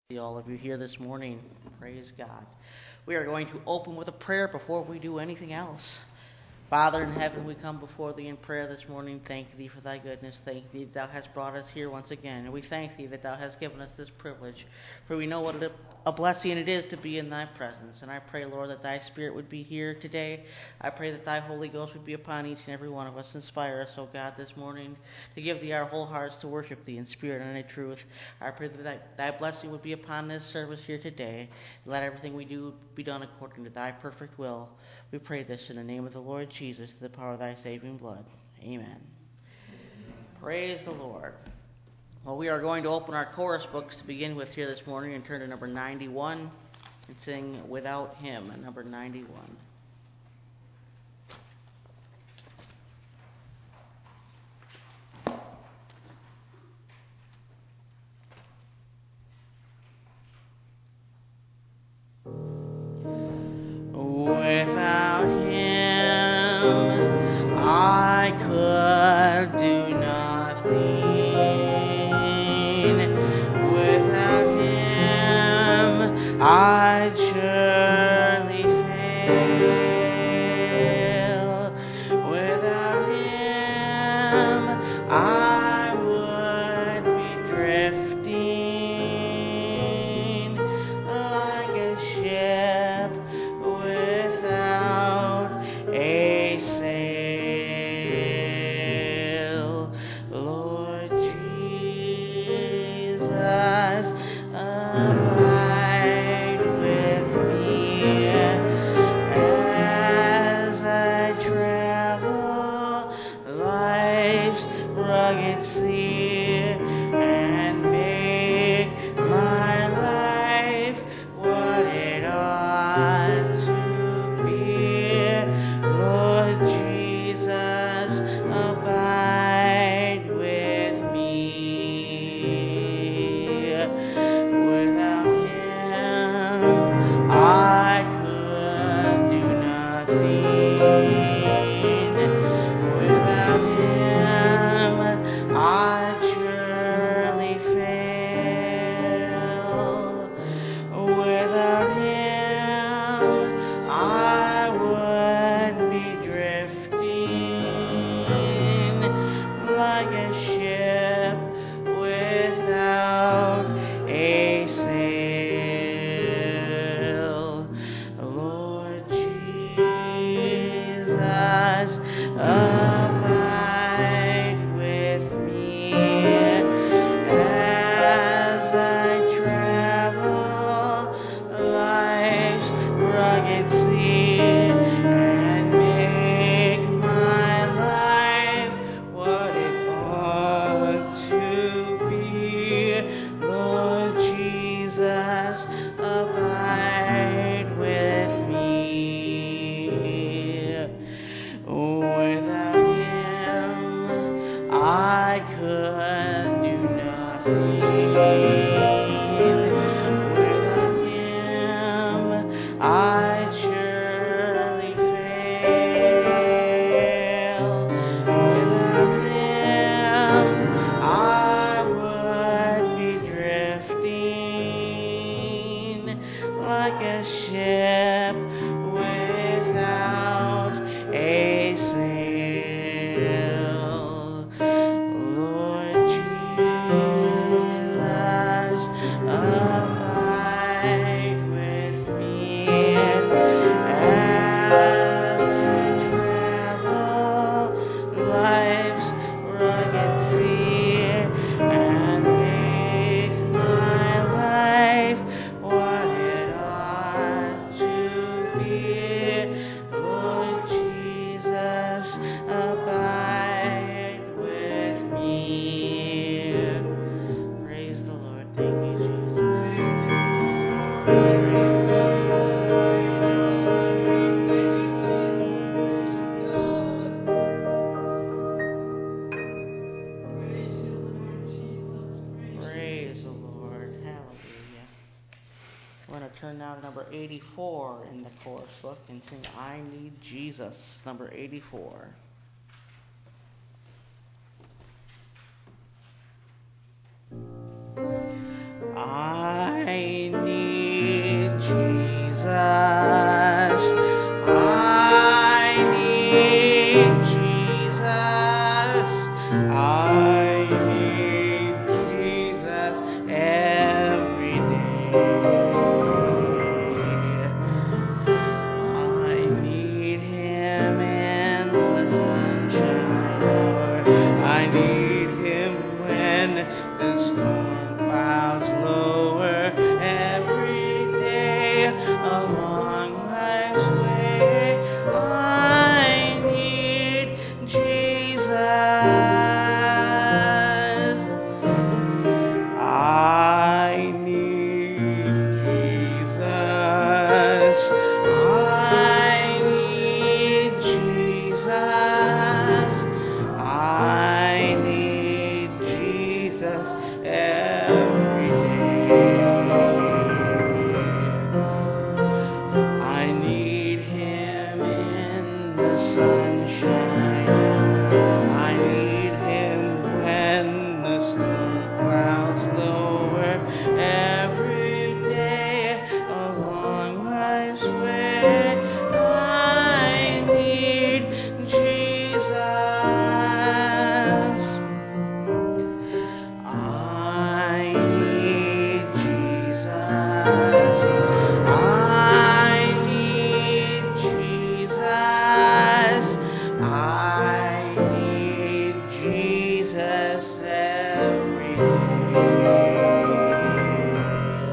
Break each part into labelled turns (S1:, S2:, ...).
S1: See all of you here this morning. Praise God. We are going to open with a prayer before we do anything else. Father in heaven, we come before thee in prayer this morning. Thank thee for thy goodness. Thank thee that thou hast brought us here once again. And we thank thee that thou hast given us this privilege. For we know what a blessing it is to be in thy presence. And I pray, Lord, that thy Spirit would be here today. I pray that thy Holy Ghost would be upon each and every one of us. Inspire us, O God, this morning to give thee our whole hearts to worship thee in spirit and in truth. I pray that thy blessing would be upon this service here today. And let everything we do be done according to thy perfect will. We pray this in the name of the Lord Jesus, to the power of thy saving blood. Amen. Praise the Lord. Well, we are going to open our chorus books to begin with here this morning and turn to number 91 and sing Without Him at number 91. Without Him, I could do nothing. Without Him, I'd surely fail. Without Him, I would be drifting like a ship without a sail. Lord Jesus, abide with me as I travel life's rugged sea and make my life what it ought to be. Lord Jesus, abide with me. Without Him, I could do nothing. Without Him, I'd surely fail. Without Him, I would be drifting like a ship without a sail. Lord Jesus, abide with me as I travel life's rugged sea and make my life what it ought to be. Lord Jesus, abide with me. Without Him, I could do nothing. Without Him, I'd surely fail. Without Him, I would be drifting like a ship without a sail. Lord Jesus, abide with me as I travel life's rugged sea and make my life what it ought to be. Lord Jesus, abide with me. Praise the Lord. Thank you, Jesus. Praise the Lord. Hallelujah. We're going to turn now to number 84 in the chorus book and sing I Need Jesus, number 84. I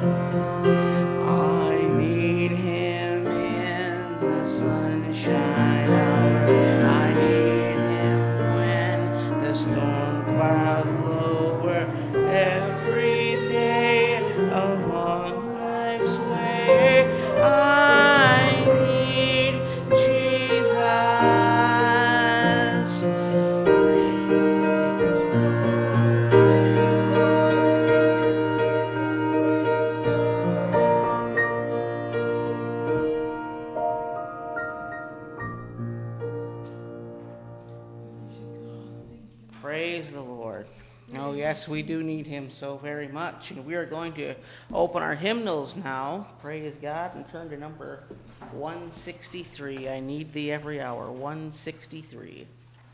S1: Praise the Lord. Oh, yes, we do need him so very much. And we are going to open our hymnals now, praise God, and turn to number 163. I need thee every hour, 163.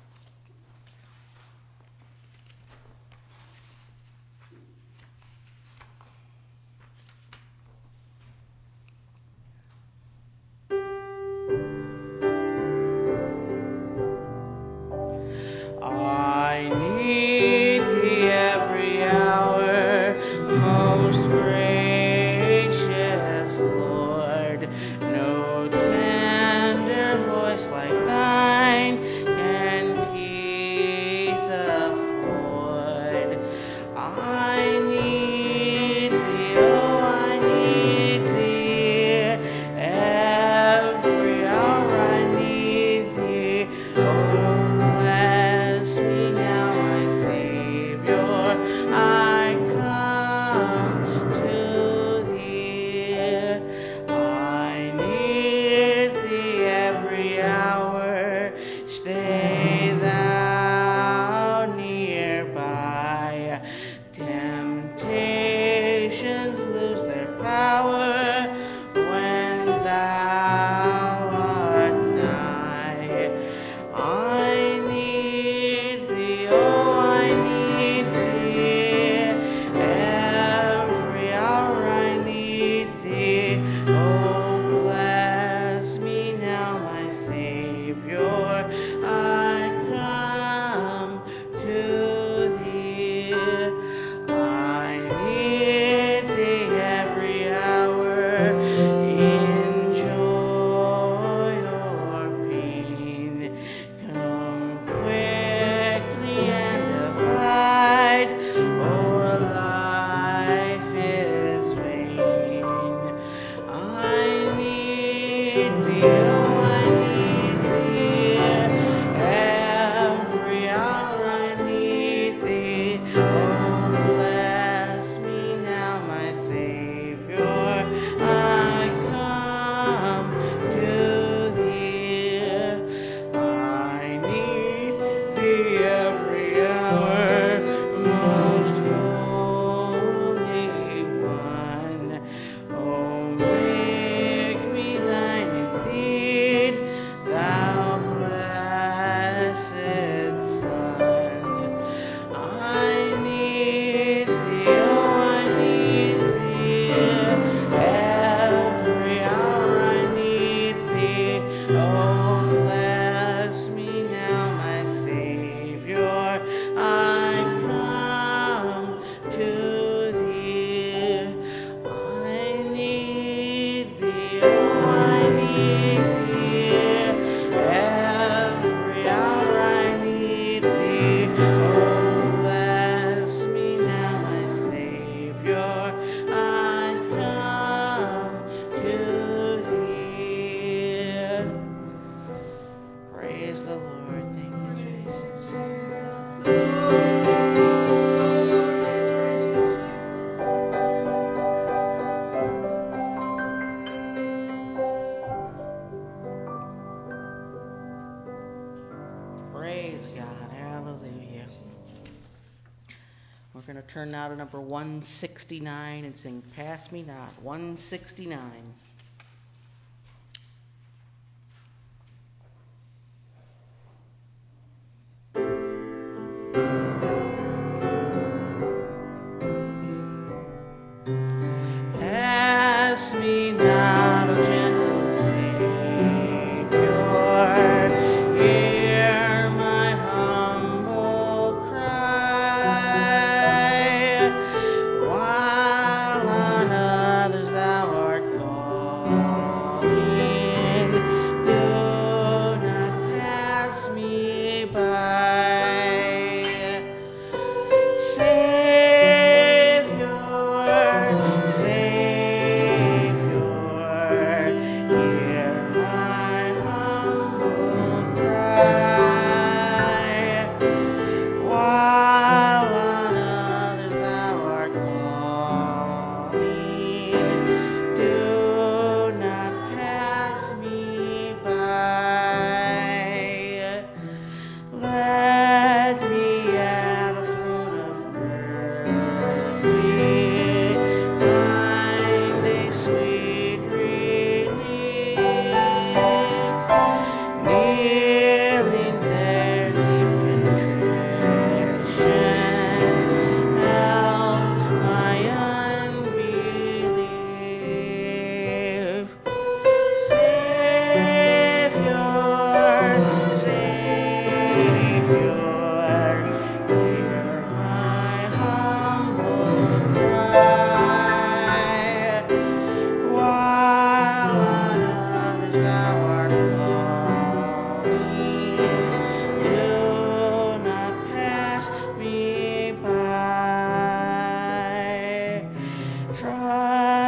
S1: We're going to turn now to number 169 and sing Pass Me Not, 169. Pass me not, O gentle Savior, hear my humble cry, while on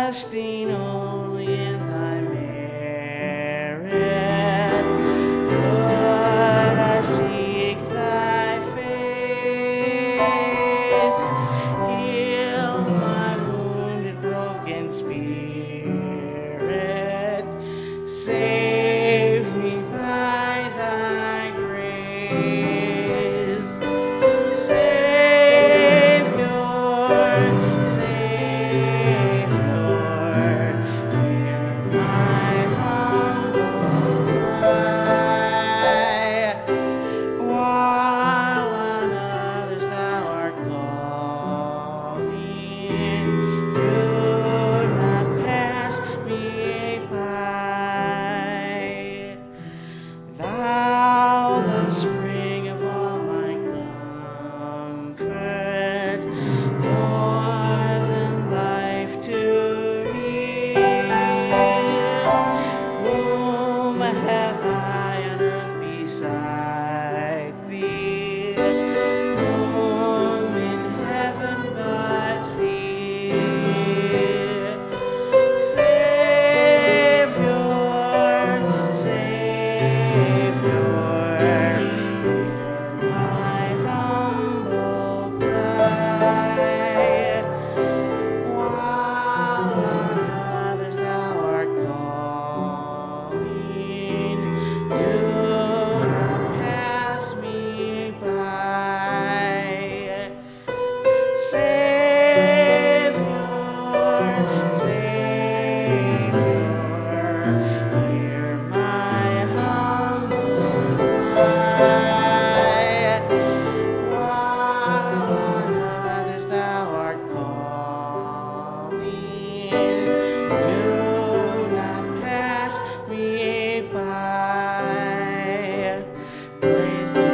S1: trusting only in thy merit, would I seek thy face, heal my wounded, broken spirit, save me by thy grace. Savior, hear my humble cry. While on others thou art calling, do not pass me by. Thou, the spring of all my comfort, more than life to heal. Whom have I on earth beside thee? Whom in heaven but thee? Savior, my humble cry. While on others thou art calling, do not pass me by. Savior, hear my humble cry. While on others thou art calling, do not pass me by. Praise the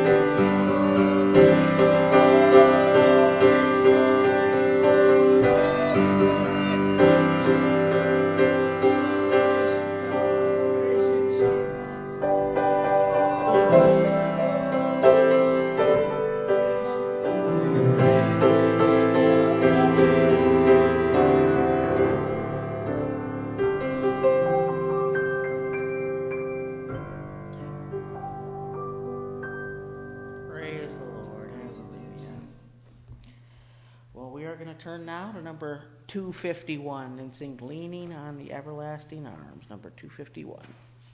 S1: Praise the Lord. Hallelujah. Well, we are going to turn now to number 251 and sing Leaning on the Everlasting Arms, number 251.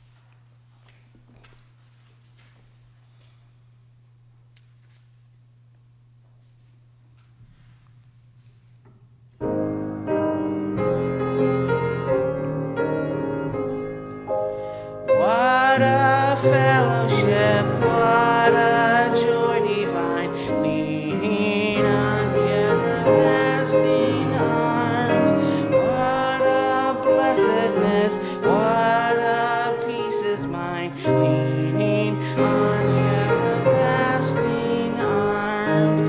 S1: What a fellowship, what a joy divine, leaning on the everlasting arms. What a blessedness, what a peace is mine, leaning on the everlasting arms.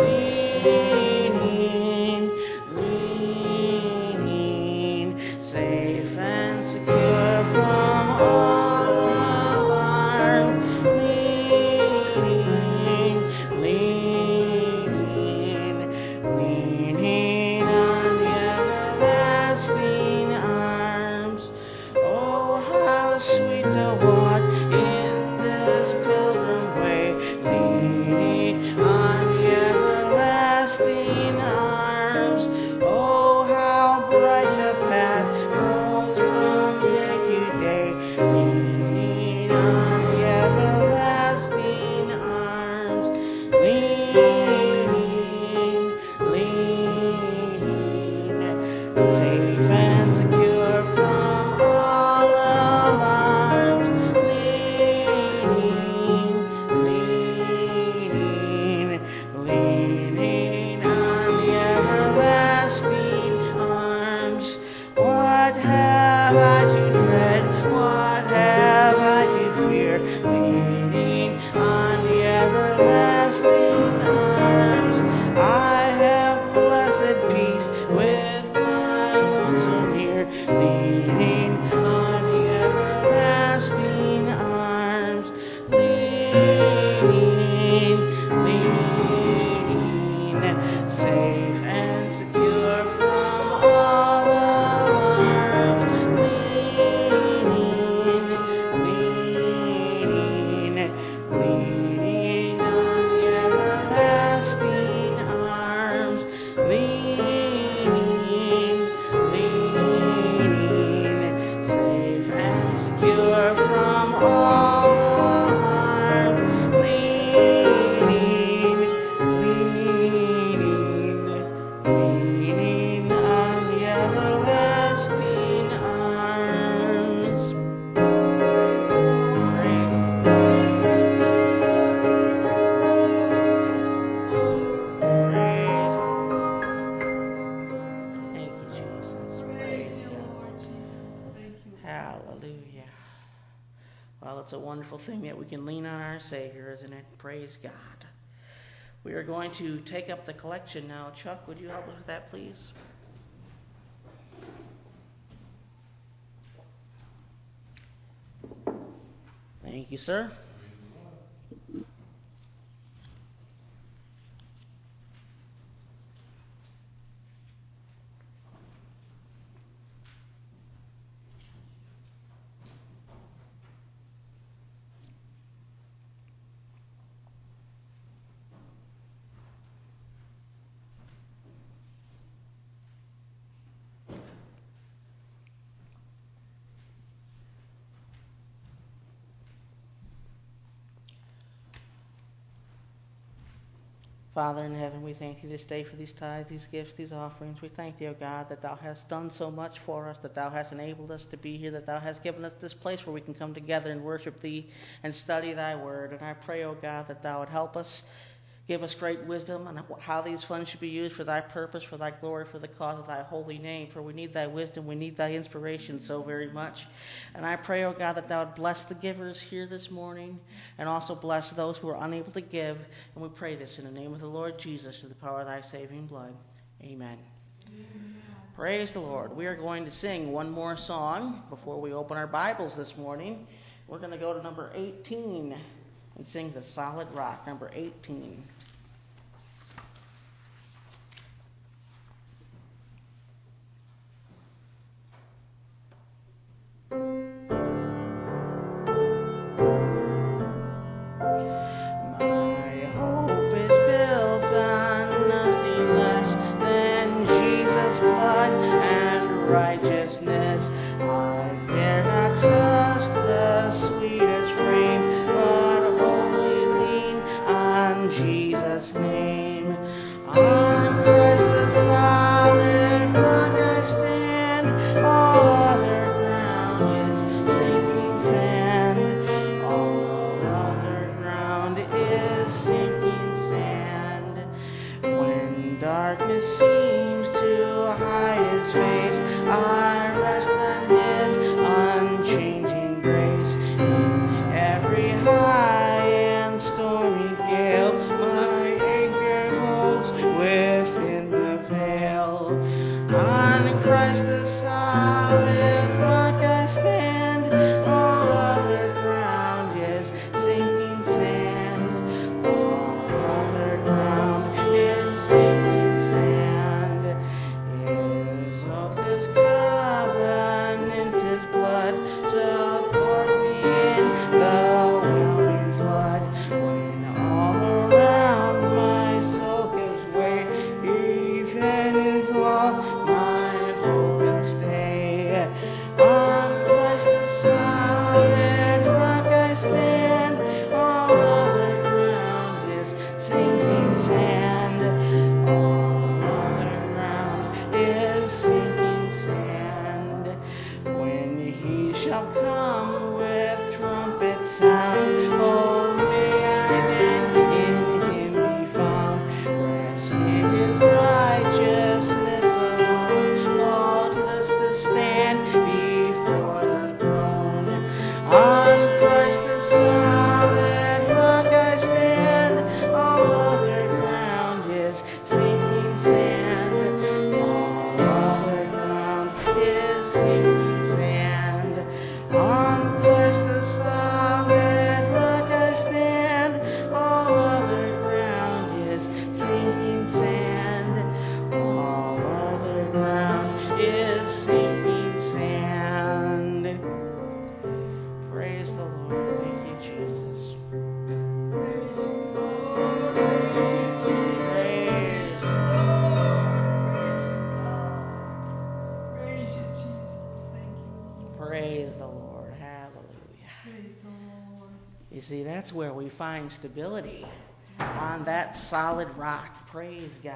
S1: Leaning, safe and secure from all alarm. Leaning on the everlasting arms. Oh, how sweet to walk in this pilgrim way, leaning on the everlasting arms. Oh, how bright the path grows from day to day, leaning on the everlasting arms. Leaning, safe and secure from all alarms. Leaning on the everlasting arms. What have I to dread? What have I to fear? Leaning on the everlasting arms. I have blessed peace with my Lord so near. Leaning on the everlasting arms. Leaning, safe and secure from all Hallelujah. Well, it's a wonderful thing that we can lean on our Savior, isn't it? Praise God. We are going to take up the collection now. Chuck, would you help us with that, please? Thank you, sir. Father in heaven, we thank you this day for these tithes, these gifts, these offerings. We thank thee, O God, that thou hast done so much for us, that thou hast enabled us to be here, that thou hast given us this place where we can come together and worship thee and study thy word. And I pray, O God, that thou would help us, give us great wisdom on how these funds should be used for thy purpose, for thy glory, for the cause of thy holy name. For we need thy wisdom, we need thy inspiration so very much. And I pray, O God, that thou would bless the givers here this morning and also bless those who are unable to give. And we pray this in the name of the Lord Jesus, through the power of thy saving blood. Amen. Amen. Praise the Lord. We are going to sing one more song before we open our Bibles this morning. We're going to go to number 18 and sing The Solid Rock, number 18. See, that's where we find stability, on that solid rock. Praise God.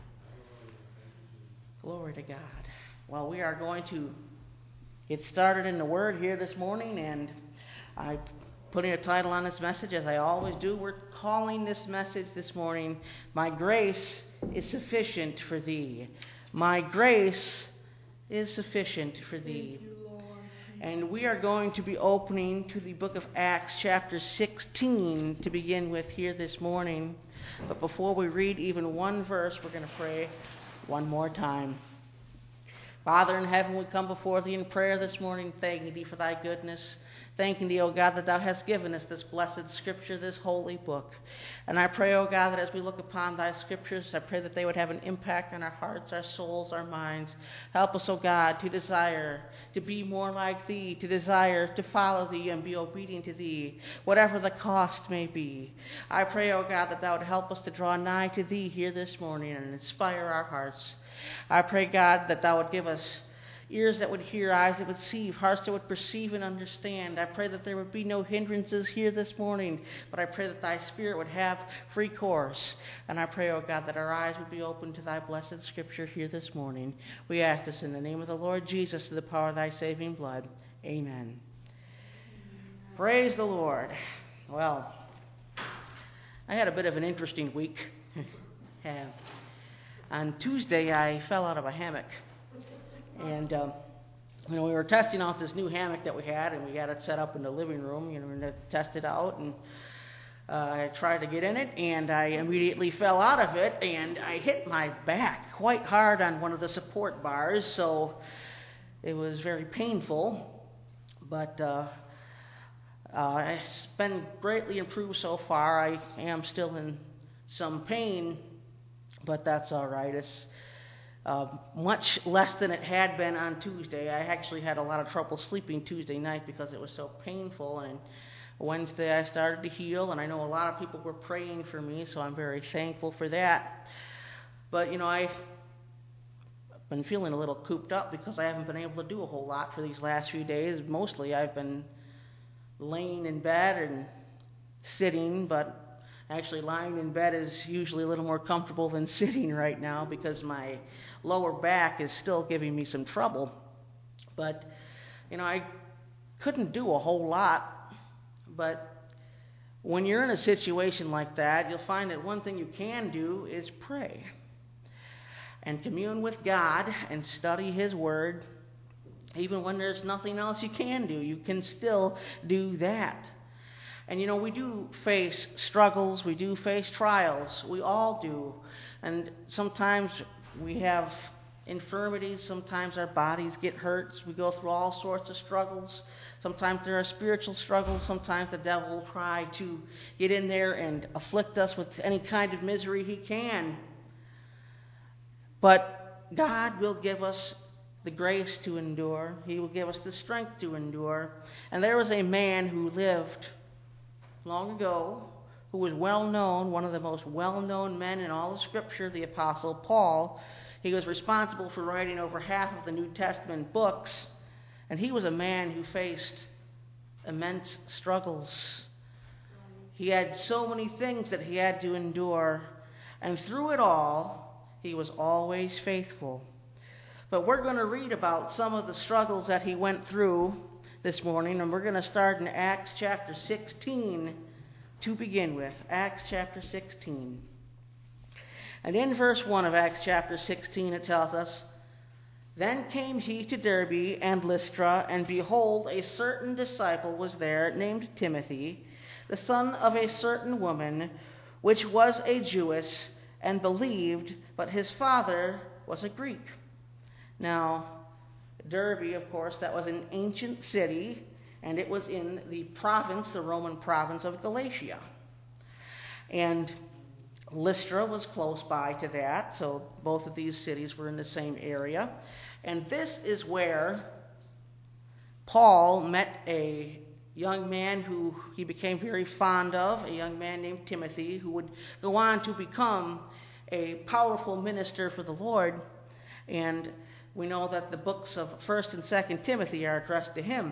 S1: Glory to God. Well, we are going to get started in the Word here this morning, and I'm putting a title on this message, as I always do. We're calling this message this morning, My Grace is Sufficient for Thee. My grace is sufficient for thee. And we are going to be opening to the book of Acts chapter 16 to begin with here this morning. But before we read even one verse, we're going to pray one more time. Father in heaven, we come before thee in prayer this morning, thanking thee for thy goodness. Thanking thee, O God, that thou hast given us this blessed scripture, this holy book. And I pray, O God, that as we look upon thy scriptures, I pray that they would have an impact on our hearts, our souls, our minds. Help us, O God, to desire to be more like thee, to desire to follow thee and be obedient to thee, whatever the cost may be. I pray, O God, that thou would help us to draw nigh to thee here this morning and inspire our hearts. I pray, God, that thou would give us ears that would hear, eyes that would see, hearts that would perceive and understand. I pray that there would be no hindrances here this morning, but I pray that thy Spirit would have free course. And I pray, O God, that our eyes would be open to thy blessed scripture here this morning. We ask this in the name of the Lord Jesus, through the power of thy saving blood. Amen. Praise the Lord. Well, I had a bit of an interesting week. On Tuesday, I fell out of a hammock. And, we were testing out this new hammock that we had, and we had it set up in the living room, and to test it out. And I tried to get in it, and I immediately fell out of it, and I hit my back quite hard on one of the support bars, so it was very painful. But it's been greatly improved so far. I am still in some pain, but that's all right. It's much less than it had been on Tuesday. I actually had a lot of trouble sleeping Tuesday night because it was so painful. And Wednesday I started to heal, and I know a lot of people were praying for me, so I'm very thankful for that. But, I've been feeling a little cooped up because I haven't been able to do a whole lot for these last few days. Mostly I've been laying in bed and sitting, but actually, lying in bed is usually a little more comfortable than sitting right now because my lower back is still giving me some trouble. But, I couldn't do a whole lot. But when you're in a situation like that, you'll find that one thing you can do is pray and commune with God and study His Word. Even when there's nothing else you can do, you can still do that. And we do face struggles, we do face trials, we all do. And sometimes we have infirmities, sometimes our bodies get hurt, we go through all sorts of struggles. Sometimes there are spiritual struggles, sometimes the devil will try to get in there and afflict us with any kind of misery he can. But God will give us the grace to endure, He will give us the strength to endure. And there was a man who lived long ago, who was well known, one of the most well-known men in all of Scripture, the Apostle Paul. He was responsible for writing over half of the New Testament books, and he was a man who faced immense struggles. He had so many things that he had to endure, and through it all, he was always faithful. But we're going to read about some of the struggles that he went through this morning, and we're going to start in Acts chapter 16 to begin with. Acts chapter 16. And in verse 1 of Acts chapter 16 it tells us, "Then came he to Derbe and Lystra, and behold, a certain disciple was there, named Timothy, the son of a certain woman, which was a Jewess, and believed, but his father was a Greek." Now, Derbe, of course, that was an ancient city, and it was in the province, the Roman province of Galatia. And Lystra was close by to that, so both of these cities were in the same area. And this is where Paul met a young man who he became very fond of, a young man named Timothy, who would go on to become a powerful minister for the Lord. And we know that the books of 1st and 2nd Timothy are addressed to him.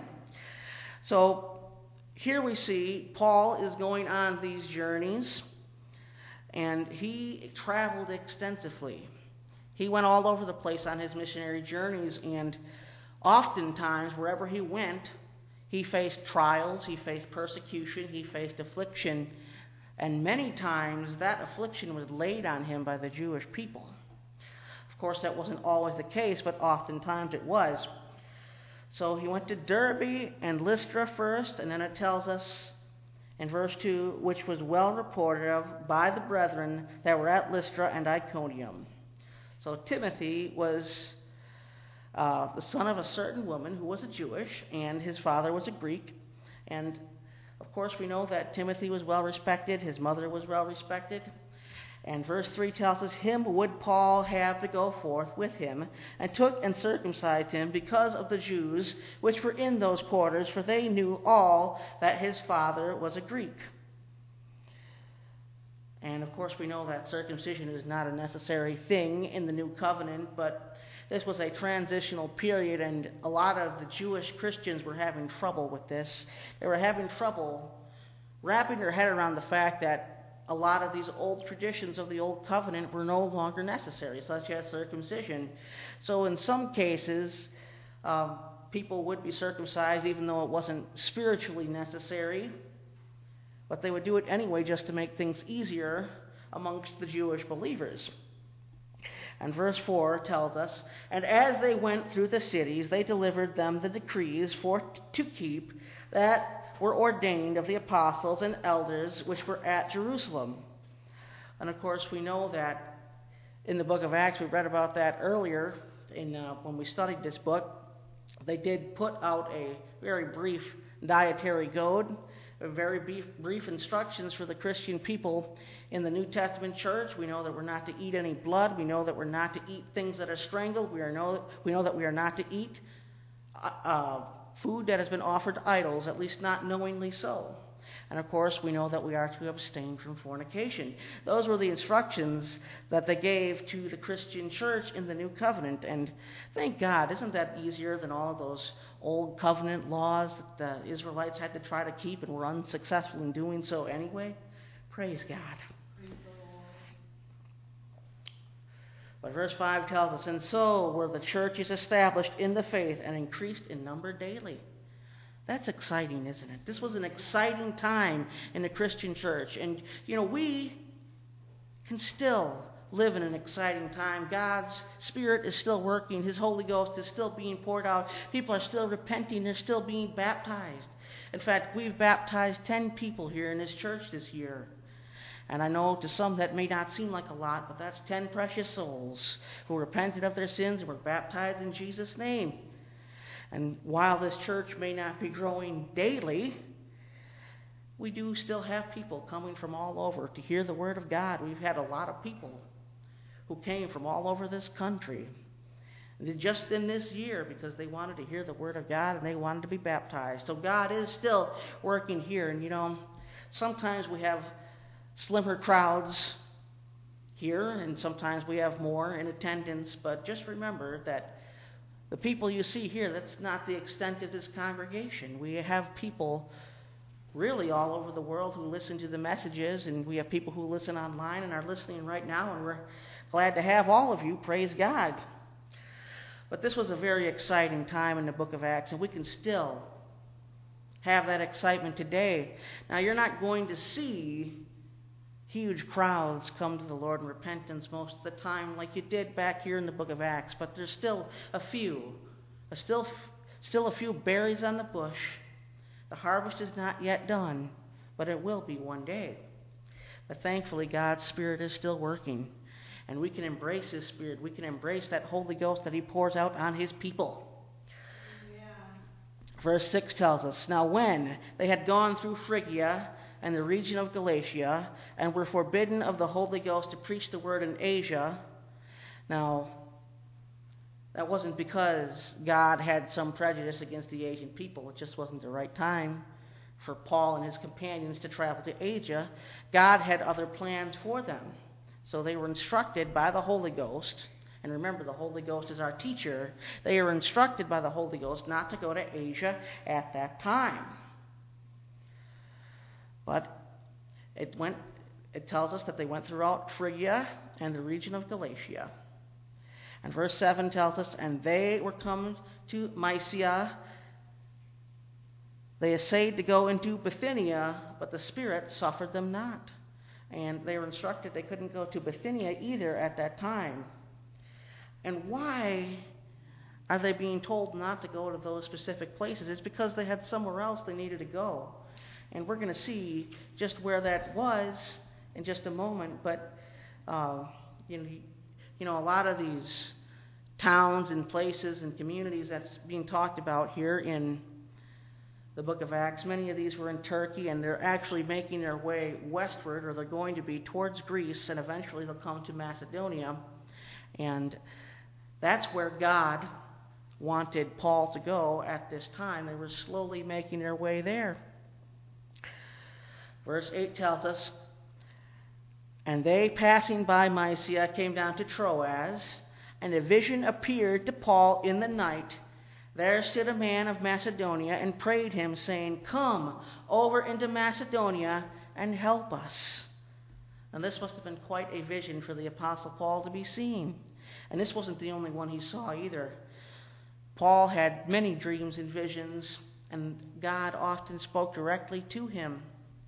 S1: So here we see Paul is going on these journeys, and he traveled extensively. He went all over the place on his missionary journeys, and oftentimes, wherever he went, he faced trials, he faced persecution, he faced affliction, and many times that affliction was laid on him by the Jewish people. Of course, that wasn't always the case, but oftentimes it was. So he went to Derbe and Lystra first, and then it tells us in verse 2, which was well reported of by the brethren that were at Lystra and Iconium. So Timothy was the son of a certain woman who was a Jewish, and his father was a Greek. And of course we know that Timothy was well respected, his mother was well respected. And verse 3 tells us, him would Paul have to go forth with him, and took and circumcised him because of the Jews which were in those quarters, for they knew all that his father was a Greek. And of course we know that circumcision is not a necessary thing in the new covenant, but this was a transitional period, and a lot of the Jewish Christians were having trouble with this. They were having trouble wrapping their head around the fact that a lot of these old traditions of the Old Covenant were no longer necessary, such as circumcision. So in some cases, people would be circumcised even though it wasn't spiritually necessary, but they would do it anyway just to make things easier amongst the Jewish believers. And verse 4 tells us, and as they went through the cities, they delivered them the decrees to keep that were ordained of the apostles and elders which were at Jerusalem. And of course we know that in the book of Acts, we read about that earlier when we studied this book. They did put out a very brief dietary code, very brief instructions for the Christian people in the New Testament church. We know that we're not to eat any blood. We know that we're not to eat things that are strangled. We know that we are not to eat food that has been offered to idols, at least not knowingly so. And of course, we know that we are to abstain from fornication. Those were the instructions that they gave to the Christian church in the New Covenant. And thank God, isn't that easier than all of those old covenant laws that the Israelites had to try to keep and were unsuccessful in doing so anyway? Praise God. But verse 5 tells us, and so were the churches established in the faith and increased in number daily. That's exciting, isn't it? This was an exciting time in the Christian church. And, we can still live in an exciting time. God's Spirit is still working. His Holy Ghost is still being poured out. People are still repenting. They're still being baptized. In fact, we've baptized 10 people here in this church this year. And I know to some that may not seem like a lot, but that's 10 precious souls who repented of their sins and were baptized in Jesus' name. And while this church may not be growing daily, we do still have people coming from all over to hear the Word of God. We've had a lot of people who came from all over this country just in this year because they wanted to hear the Word of God and they wanted to be baptized. So God is still working here. And sometimes we have slimmer crowds here, and sometimes we have more in attendance, but just remember that the people you see here, that's not the extent of this congregation. We have people really all over the world who listen to the messages, and we have people who listen online and are listening right now, and we're glad to have all of you. Praise God. But this was a very exciting time in the book of Acts, and we can still have that excitement today. Now, you're not going to see huge crowds come to the Lord in repentance most of the time like you did back here in the book of Acts, but there's still a few berries on the bush. The harvest is not yet done, but it will be one day. But thankfully, God's Spirit is still working, and we can embrace His Spirit. We can embrace that Holy Ghost that He pours out on His people. Yeah. Verse 6 tells us, now when they had gone through Phrygia and the region of Galatia, and were forbidden of the Holy Ghost to preach the word in Asia. Now, that wasn't because God had some prejudice against the Asian people. It just wasn't the right time for Paul and his companions to travel to Asia. God had other plans for them. So they were instructed by the Holy Ghost, and remember, the Holy Ghost is our teacher. They were instructed by the Holy Ghost not to go to Asia at that time. But it tells us that they went throughout Phrygia and the region of Galatia. And verse 7 tells us, and they were come to Mysia. They essayed to go into Bithynia, but the Spirit suffered them not. And they were instructed they couldn't go to Bithynia either at that time. And why are they being told not to go to those specific places? It's because they had somewhere else they needed to go. And we're going to see just where that was in just a moment. But, a lot of these towns and places and communities that's being talked about here in the book of Acts, many of these were in Turkey, and they're actually making their way westward, or they're going to be towards Greece, and eventually they'll come to Macedonia. And that's where God wanted Paul to go at this time. They were slowly making their way there. Verse 8 tells us, "And they, passing by Mysia, came down to Troas, and a vision appeared to Paul in the night. There stood a man of Macedonia and prayed him, saying, 'Come over into Macedonia and help us.'" And this must have been quite a vision for the Apostle Paul to be seeing. And this wasn't the only one he saw either. Paul had many dreams and visions, and God often spoke directly to him.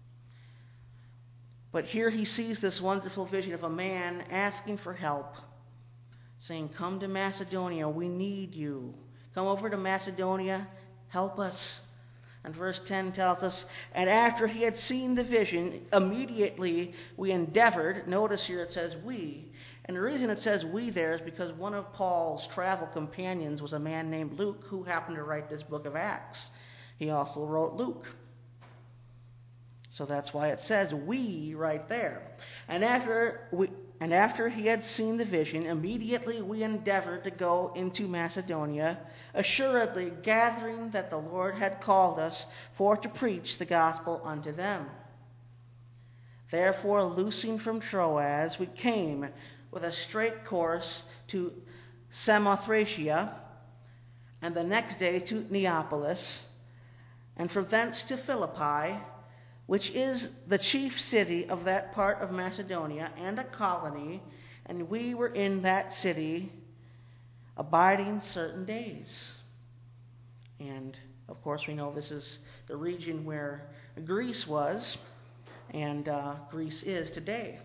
S1: But here he sees this wonderful vision of a man asking for help, saying, "Come to Macedonia, we need you. Come over to Macedonia, help us." And verse 10 tells us, "And after he had seen the vision, immediately we endeavored." Notice here it says we. And the reason it says we there is because one of Paul's travel companions was a man named Luke, who happened to write this book of Acts. He also wrote Luke. So that's why it says we right there. And after he had seen the vision, immediately we endeavored to go into Macedonia, assuredly gathering that the Lord had called us for to preach the gospel unto them. Therefore, loosing from Troas, we came with a straight course to Samothracia, and the next day to Neapolis, and from thence to Philippi, which is the chief city of that part of Macedonia, and a colony, and we were in that city, abiding certain days. And, of course, we know this is the region where Greece was, and Greece is today.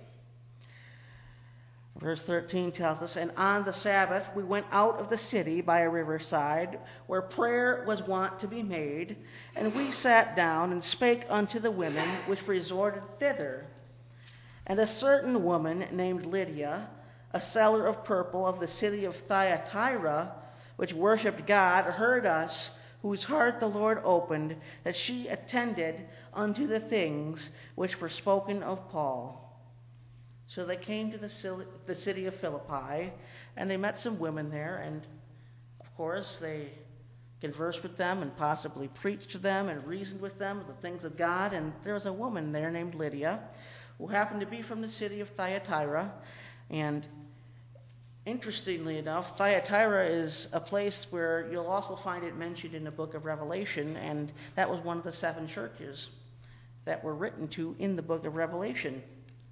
S1: Verse 13 tells us, "And on the Sabbath we went out of the city by a riverside, where prayer was wont to be made, and we sat down and spake unto the women which resorted thither. And a certain woman named Lydia, a seller of purple of the city of Thyatira, which worshipped God, heard us, whose heart the Lord opened, that she attended unto the things which were spoken of Paul." So they came to the city of Philippi, and they met some women there, and of course they conversed with them and possibly preached to them and reasoned with them of the things of God. And there was a woman there named Lydia, who happened to be from the city of Thyatira. And interestingly enough, Thyatira is a place where you'll also find it mentioned in the book of Revelation, and that was one of the 7 churches that were written to in the book of Revelation.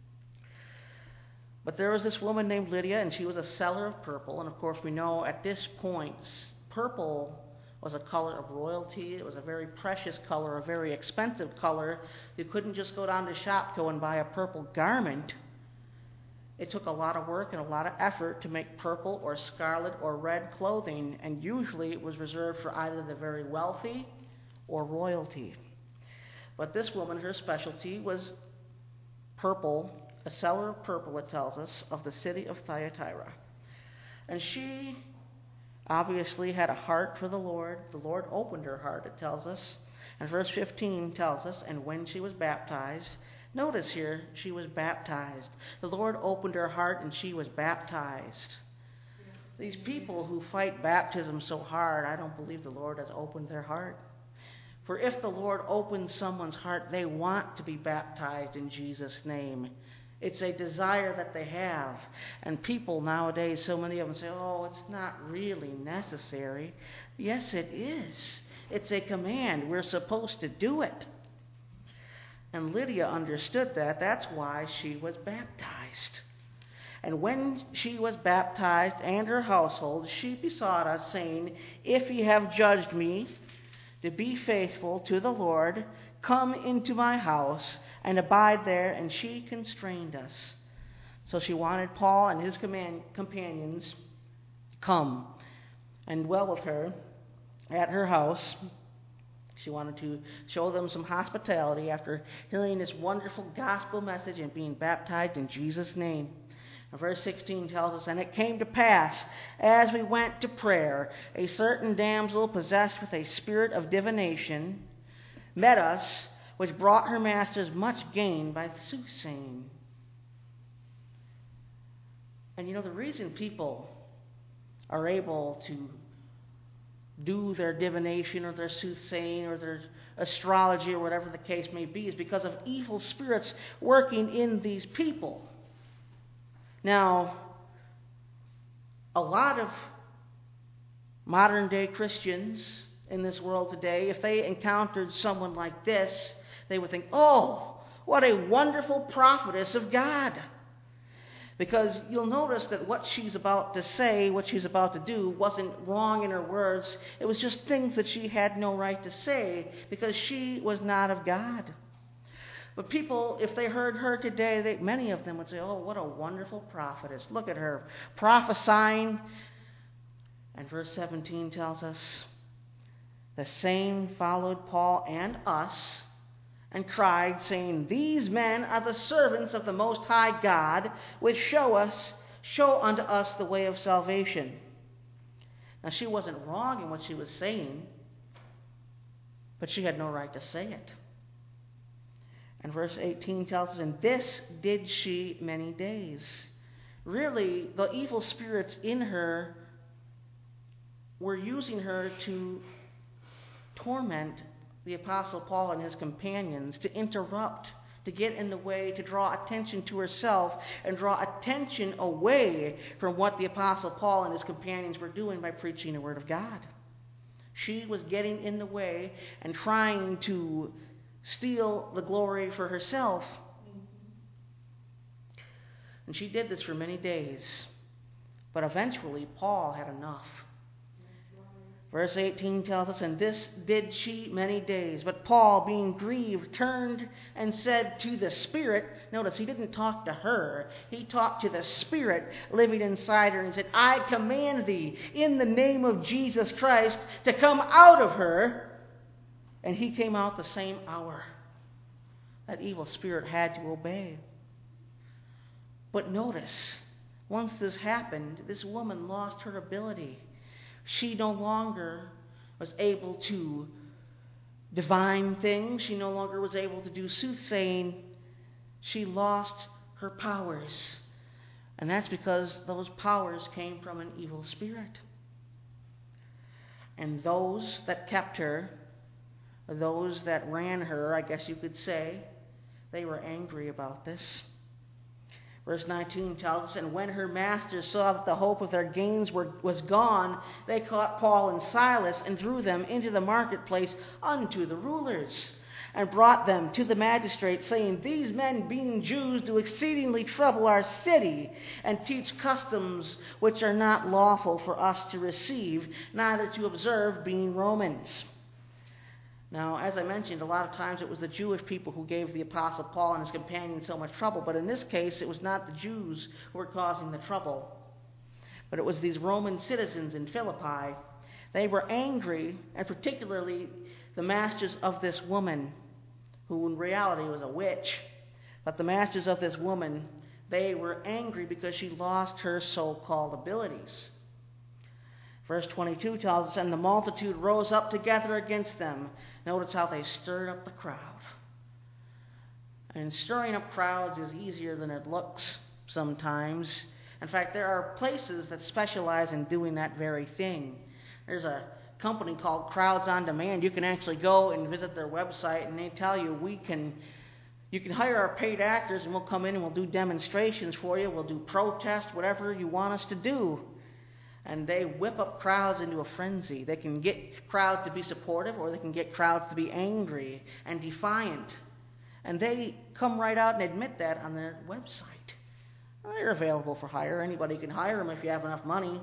S1: But there was this woman named Lydia, and she was a seller of purple. And of course, we know at this point, purple was a color of royalty. It was a very precious color, a very expensive color. You couldn't just go down to Shopko and buy a purple garment. It took a lot of work and a lot of effort to make purple or scarlet or red clothing, and usually it was reserved for either the very wealthy or royalty. But this woman, her specialty was purple, a seller of purple, it tells us, of the city of Thyatira. And she obviously had a heart for the Lord. The Lord opened her heart, it tells us. And verse 15 tells us, "And when she was baptized," notice here, she was baptized. The Lord opened her heart and she was baptized. These people who fight baptism so hard, I don't believe the Lord has opened their heart. For if the Lord opens someone's heart, they want to be baptized in Jesus' name. It's a desire that they have. And people nowadays, so many of them say, "Oh, it's not really necessary." Yes, it is. It's a command. We're supposed to do it. And Lydia understood that. That's why she was baptized. And when she was baptized and her household, she besought us, saying, "If ye have judged me to be faithful to the Lord, come into my house and abide there." And she constrained us. So she wanted Paul and his companions to come and dwell with her at her house. She wanted to show them some hospitality after hearing this wonderful gospel message and being baptized in Jesus' name. And verse 16 tells us, "And it came to pass, as we went to prayer, a certain damsel possessed with a spirit of divination met us, which brought her masters much gain by soothsaying." And you know, the reason people are able to do their divination or their soothsaying or their astrology or whatever the case may be is because of evil spirits working in these people. Now, a lot of modern day Christians in this world today, if they encountered someone like this, they would think, "Oh, what a wonderful prophetess of God." Because you'll notice that what she's about to say, what she's about to do, wasn't wrong in her words. It was just things that she had no right to say because she was not of God. But people, if they heard her today, many of them would say, "Oh, what a wonderful prophetess. Look at her prophesying." And verse 17 tells us, "The same followed Paul and us, and cried, saying, These men are the servants of the Most High God, which show unto us the way of salvation." Now, she wasn't wrong in what she was saying, but she had no right to say it. And verse 18 tells us, "And this did she many days." Really, the evil spirits in her were using her to torment the Apostle Paul and his companions, to interrupt, to get in the way, to draw attention to herself and draw attention away from what the Apostle Paul and his companions were doing by preaching the Word of God. She was getting in the way and trying to steal the glory for herself. And she did this for many days. But eventually, Paul had enough. Verse 18 tells us, "And this did she many days. But Paul, being grieved, turned and said to the Spirit," notice he didn't talk to her, he talked to the Spirit living inside her and said, "I command thee in the name of Jesus Christ to come out of her." And he came out the same hour. That evil spirit had to obey. But notice, once this happened, this woman lost her ability. She no longer was able to divine things. She no longer was able to do soothsaying. She lost her powers. And that's because those powers came from an evil spirit. And those that kept her, those that ran her, I guess you could say, they were angry about this. Verse 19 tells us, "And when her masters saw that the hope of their gains was gone, they caught Paul and Silas and drew them into the marketplace unto the rulers, and brought them to the magistrates, saying, These men, being Jews, do exceedingly trouble our city, and teach customs which are not lawful for us to receive, neither to observe, being Romans." Now, as I mentioned, a lot of times it was the Jewish people who gave the Apostle Paul and his companions so much trouble. But in this case, it was not the Jews who were causing the trouble. But it was these Roman citizens in Philippi. They were angry, and particularly the masters of this woman, who in reality was a witch. But the masters of this woman, they were angry because she lost her so-called abilities. Verse 22 tells us, "And the multitude rose up together against them." Notice how they stirred up the crowd. And stirring up crowds is easier than it looks sometimes. In fact, there are places that specialize in doing that very thing. There's a company called Crowds on Demand. You can actually go and visit their website, and they tell you, you can hire our paid actors, and we'll come in and we'll do demonstrations for you. We'll do protests, whatever you want us to do. And they whip up crowds into a frenzy. They can get crowds to be supportive, or they can get crowds to be angry and defiant. And they come right out and admit that on their website. They're available for hire. Anybody can hire them if you have enough money.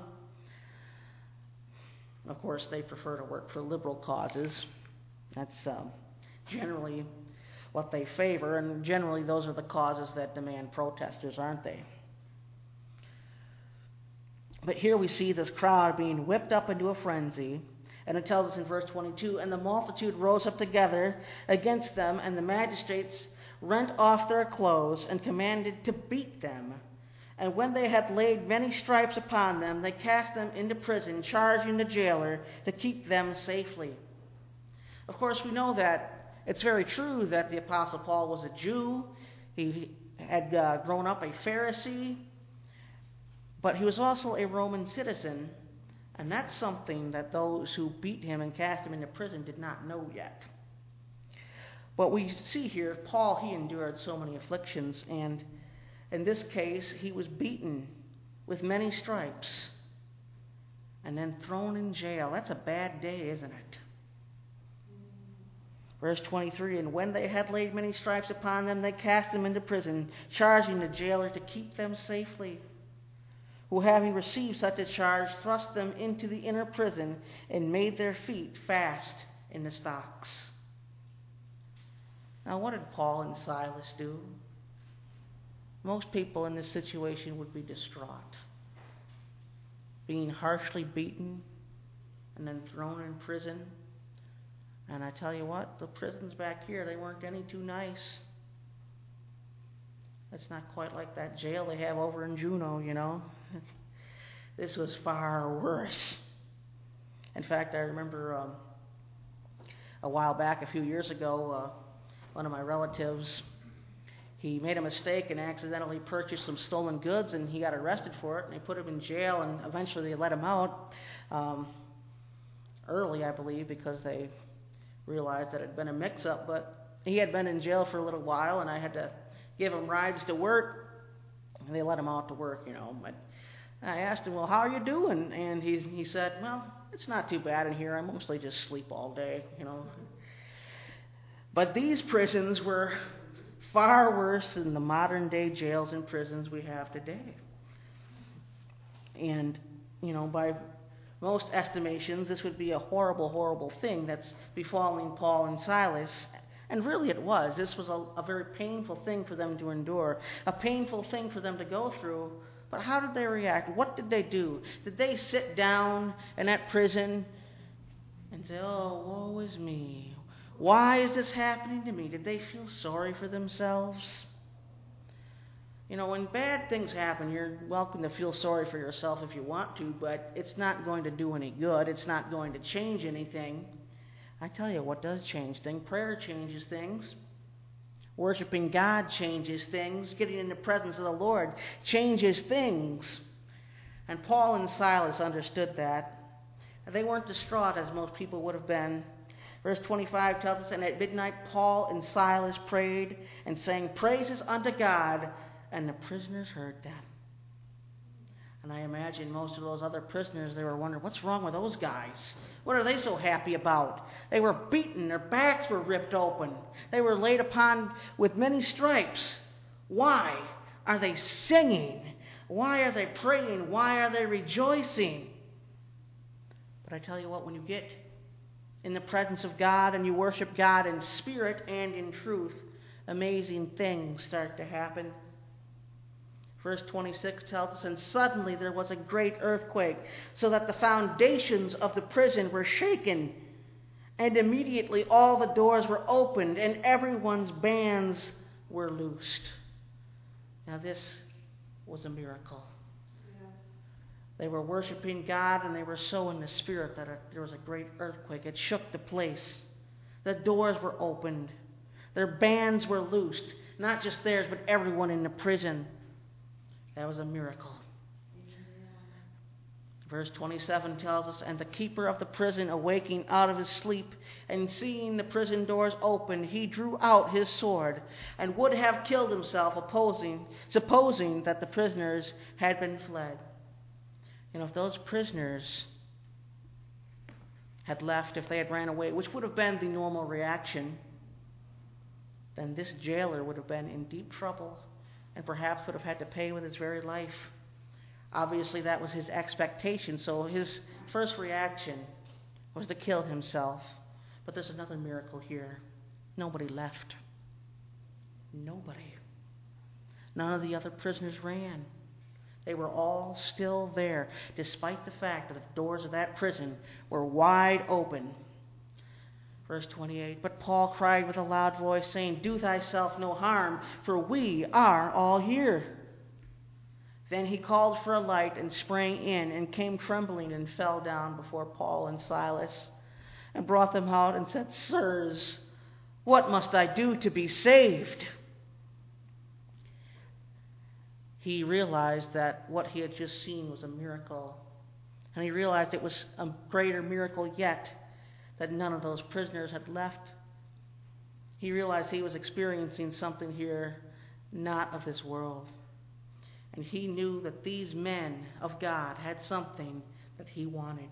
S1: Of course, they prefer to work for liberal causes. That's generally what they favor, and generally those are the causes that demand protesters, aren't they? But here we see this crowd being whipped up into a frenzy. And it tells us in verse 22, and the multitude rose up together against them, and the magistrates rent off their clothes and commanded to beat them. And when they had laid many stripes upon them, they cast them into prison, charging the jailer to keep them safely. Of course, we know that it's very true that the Apostle Paul was a Jew. He had grown up a Pharisee, but he was also a Roman citizen. And that's something that those who beat him and cast him into prison did not know yet. But we see here, Paul, he endured so many afflictions, and in this case, he was beaten with many stripes and then thrown in jail. That's a bad day, isn't it? Verse 23, and when they had laid many stripes upon them, they cast them into prison, charging the jailer to keep them safely, who, having received such a charge, thrust them into the inner prison and made their feet fast in the stocks. Now, what did Paul and Silas do? Most people in this situation would be distraught, being harshly beaten and then thrown in prison. And I tell you what, the prisons back here, they weren't any too nice. It's not quite like that jail they have over in Juneau, you know. This was far worse. In fact, I remember a while back, a few years ago, one of my relatives, he made a mistake and accidentally purchased some stolen goods, and he got arrested for it, and they put him in jail, and eventually they let him out early, I believe, because they realized that it had been a mix-up. But he had been in jail for a little while, and I had to give him rides to work, and they let him out to work, you know. But I asked him, well, how are you doing? And he said, well, it's not too bad in here. I mostly just sleep all day, you know. But these prisons were far worse than the modern-day jails and prisons we have today. And, you know, by most estimations, this would be a horrible, horrible thing that's befalling Paul and Silas. And really it was. This was a very painful thing for them to endure, a painful thing for them to go through. But how did they react? What did they do? Did they sit down in that prison and say, oh, woe is me? Why is this happening to me? Did they feel sorry for themselves? You know, when bad things happen, you're welcome to feel sorry for yourself if you want to, but it's not going to do any good. It's not going to change anything. I tell you what does change things. Prayer changes things. Worshiping God changes things. Getting in the presence of the Lord changes things. And Paul and Silas understood that. They weren't distraught as most people would have been. Verse 25 tells us, and at midnight Paul and Silas prayed and sang praises unto God, and the prisoners heard them. And I imagine most of those other prisoners, they were wondering, what's wrong with those guys? What are they so happy about? They were beaten. Their backs were ripped open. They were laid upon with many stripes. Why are they singing? Why are they praying? Why are they rejoicing? But I tell you what, when you get in the presence of God and you worship God in spirit and in truth, amazing things start to happen. Verse 26 tells us, and suddenly there was a great earthquake, so that the foundations of the prison were shaken, and immediately all the doors were opened, and everyone's bands were loosed. Now this was a miracle. Yes. They were worshiping God, and they were so in the spirit that there was a great earthquake. It shook the place. The doors were opened. Their bands were loosed. Not just theirs, but everyone in the prison. That was a miracle. Verse 27 tells us, and the keeper of the prison, awaking out of his sleep and seeing the prison doors open, he drew out his sword and would have killed himself, supposing that the prisoners had been fled. You know, if those prisoners had left, if they had ran away, which would have been the normal reaction, then this jailer would have been in deep trouble and perhaps would have had to pay with his very life. Obviously, that was his expectation, so his first reaction was to kill himself. But there's another miracle here. Nobody left. Nobody. None of the other prisoners ran. They were all still there, despite the fact that the doors of that prison were wide open. Verse 28, but Paul cried with a loud voice, saying, do thyself no harm, for we are all here. Then he called for a light and sprang in and came trembling and fell down before Paul and Silas and brought them out and said, sirs, what must I do to be saved? He realized that what he had just seen was a miracle. And he realized it was a greater miracle yet that none of those prisoners had left. He realized he was experiencing something here not of this world. And he knew that these men of God had something that he wanted.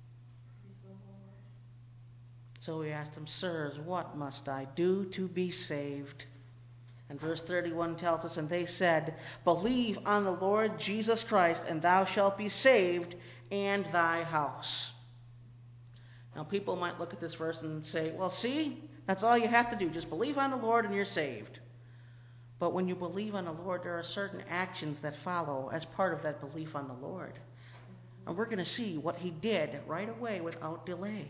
S1: So he asked them, sirs, what must I do to be saved? And verse 31 tells us, and they said, believe on the Lord Jesus Christ, and thou shalt be saved, and thy house. Now people might look at this verse and say, well, see, that's all you have to do. Just believe on the Lord and you're saved. But when you believe on the Lord, there are certain actions that follow as part of that belief on the Lord. And we're going to see what he did right away without delay.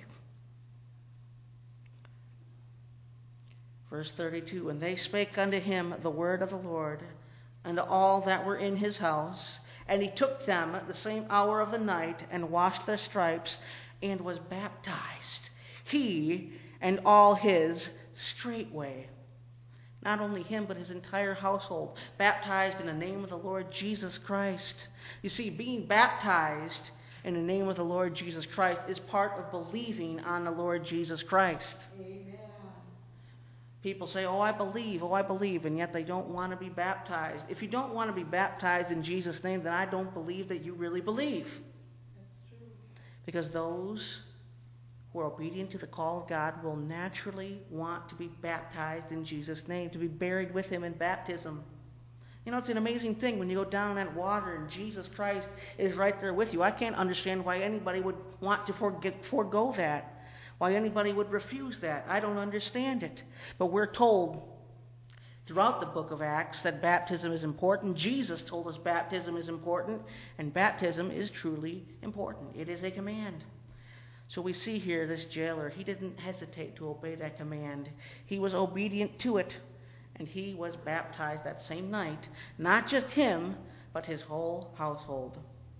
S1: Verse 32, and they spake unto him the word of the Lord, and all that were in his house. And he took them at the same hour of the night, and washed their stripes, and was baptized, he and all his straightway. Not only him, but his entire household, baptized in the name of the Lord Jesus Christ. You see, being baptized in the name of the Lord Jesus Christ is part of believing on the Lord Jesus Christ.
S2: Amen.
S1: People say, oh, I believe, and yet they don't want to be baptized. If you don't want to be baptized in Jesus' name, then I don't believe that you really believe.
S2: That's true.
S1: Because those who are obedient to the call of God will naturally want to be baptized in Jesus' name, to be buried with him in baptism. You know, it's an amazing thing when you go down in that water and Jesus Christ is right there with you. I can't understand why anybody would want to forego that. Why anybody would refuse that. I don't understand it. But we're told throughout the book of Acts that baptism is important. Jesus told us baptism is important, and baptism is truly important. It is a command. So we see here this jailer, he didn't hesitate to obey that command. He was obedient to it, and he was baptized that same night. Not just him, but his whole household.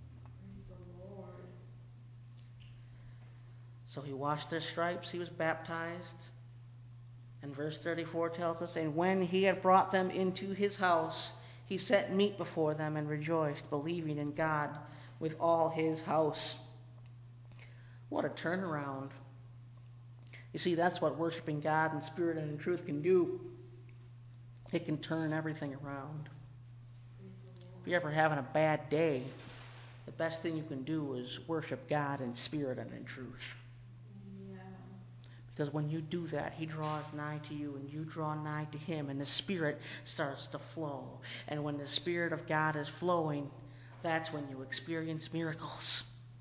S1: So he washed their stripes, he was baptized. And verse 34 tells us, and when he had brought them into his house, he set meat before them and rejoiced, believing in God with all his house. What a turnaround. You see, that's what worshiping God in spirit and in truth can do. It can turn everything around. If you're ever having a bad day, the best thing you can do is worship God in spirit and in truth. Because when you do that, he draws nigh to you and you draw nigh to him, and the Spirit starts to flow. And when the Spirit of God is flowing, that's when you experience miracles.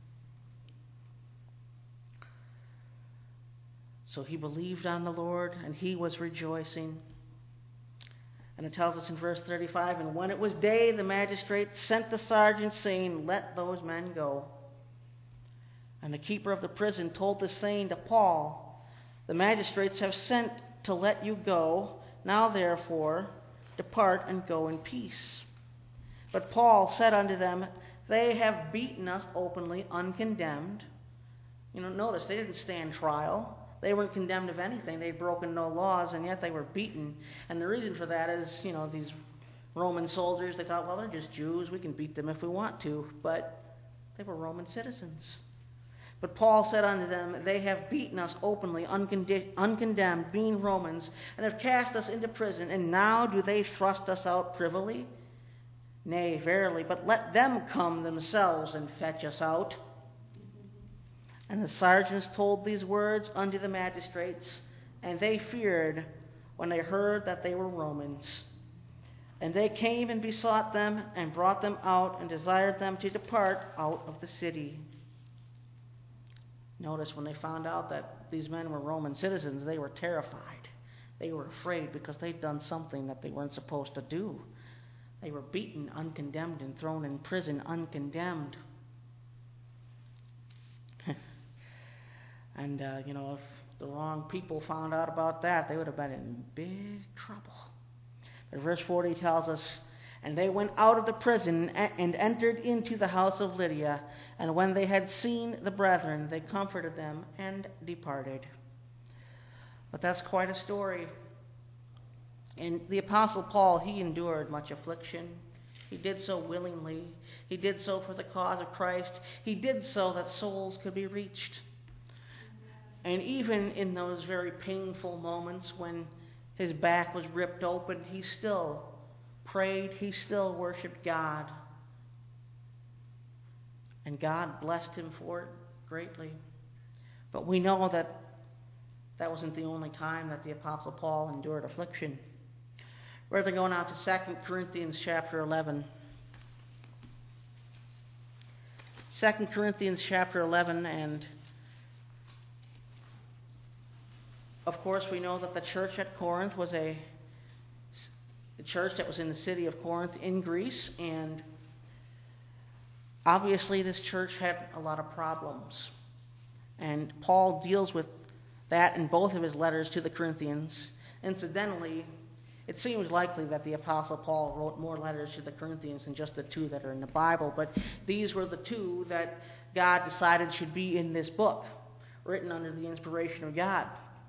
S1: So he believed on the Lord, and he was rejoicing. And it tells us in verse 35, and when it was day, the magistrate sent the sergeant, saying, let those men go. And the keeper of the prison told the saying to Paul, the magistrates have sent to let you go. Now, therefore, depart and go in peace. But Paul said unto them, they have beaten us openly, uncondemned. You know, notice they didn't stand trial. They weren't condemned of anything. They'd broken no laws, and yet they were beaten. And the reason for that is, you know, these Roman soldiers, they thought, well, they're just Jews. We can beat them if we want to. But they were Roman citizens. But Paul said unto them, they have beaten us openly, uncondemned, being Romans, and have cast us into prison, and now do they thrust us out privily? Nay, verily, but let them come themselves and fetch us out. And the sergeants told these words unto the magistrates, and they feared when they heard that they were Romans. And they came and besought them, and brought them out, and desired them to depart out of the city. Notice when they found out that these men were Roman citizens, they were terrified. They were afraid because they'd done something that they weren't supposed to do. They were beaten uncondemned and thrown in prison uncondemned. And, if the wrong people found out about that, they would have been in big trouble. But verse 40 tells us, and they went out of the prison and entered into the house of Lydia. And when they had seen the brethren, they comforted them and departed. But that's quite a story. And the Apostle Paul, he endured much affliction. He did so willingly. He did so for the cause of Christ. He did so that souls could be reached. And even in those very painful moments when his back was ripped open, he still prayed, he still worshiped God. And God blessed him for it greatly. But we know that that wasn't the only time that the Apostle Paul endured affliction. We're going to go now to 2 Corinthians chapter 11. 2 Corinthians chapter 11, and of course we know that the church at Corinth was the church that was in the city of Corinth in Greece, and obviously this church had a lot of problems. And Paul deals with that in both of his letters to the Corinthians. Incidentally, it seems likely that the Apostle Paul wrote more letters to the Corinthians than just the two that are in the Bible, but these were the two that God decided should be in this book, written under the inspiration of God.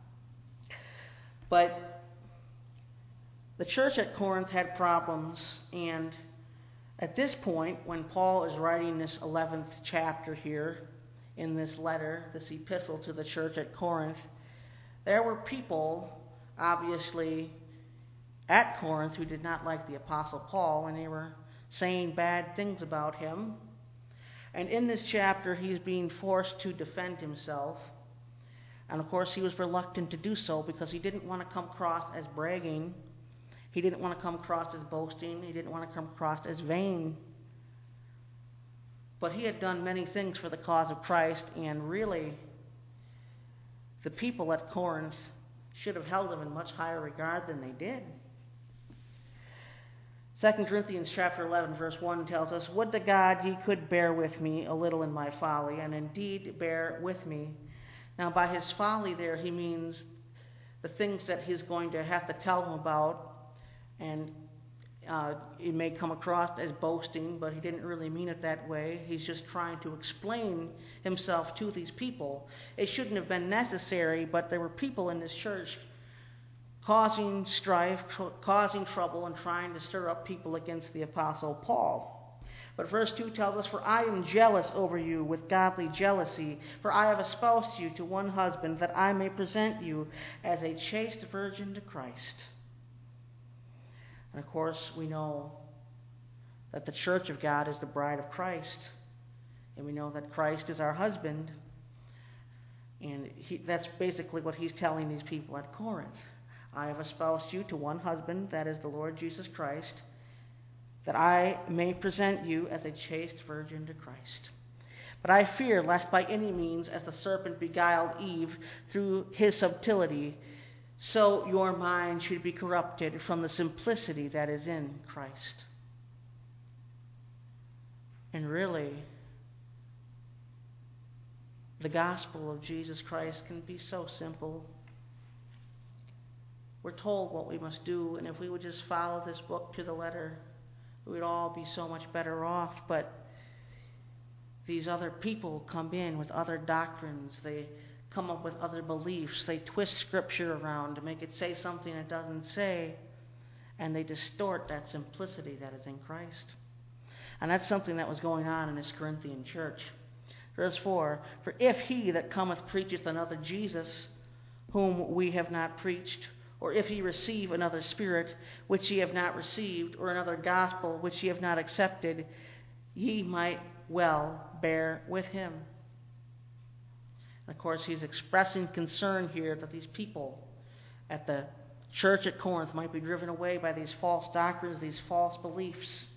S1: But the church at Corinth had problems, and at this point, when Paul is writing this 11th chapter here in this letter, this epistle to the church at Corinth, there were people, obviously, at Corinth who did not like the Apostle Paul, and they were saying bad things about him. And in this chapter, he's being forced to defend himself. And of course, he was reluctant to do so because he didn't want to come across as bragging. He didn't want to come across as boasting. He didn't want to come across as vain. But he had done many things for the cause of Christ, and really, the people at Corinth should have held him in much higher regard than they did. 2 Corinthians chapter 11, verse 1 tells us, "Would to God ye could bear with me a little in my folly, and indeed bear with me." Now, by his folly there, he means the things that he's going to have to tell them about, and it may come across as boasting, but he didn't really mean it that way. He's just trying to explain himself to these people. It shouldn't have been necessary, but there were people in this church causing strife, causing trouble, and trying to stir up people against the Apostle Paul. But verse 2 tells us, "For I am jealous over you with godly jealousy, for I have espoused you to one husband, that I may present you as a chaste virgin to Christ." And of course, we know that the church of God is the bride of Christ, and we know that Christ is our husband, and that's basically what he's telling these people at Corinth. "I have espoused you to one husband, that is the Lord Jesus Christ, that I may present you as a chaste virgin to Christ. But I fear lest by any means, as the serpent beguiled Eve through his subtlety, so your mind should be corrupted from the simplicity that is in Christ." And really, the gospel of Jesus Christ can be so simple. We're told what we must do, and if we would just follow this book to the letter, we'd all be so much better off. But these other people come in with other doctrines. They come up with other beliefs. They twist Scripture around to make it say something it doesn't say, and they distort that simplicity that is in Christ. And that's something that was going on in this Corinthian church. Verse 4, "For if he that cometh preacheth another Jesus, whom we have not preached, or if ye receive another spirit, which ye have not received, or another gospel, which ye have not accepted, ye might well bear with him." And of course, he's expressing concern here that these people at the church at Corinth might be driven away by these false doctrines, these false beliefs.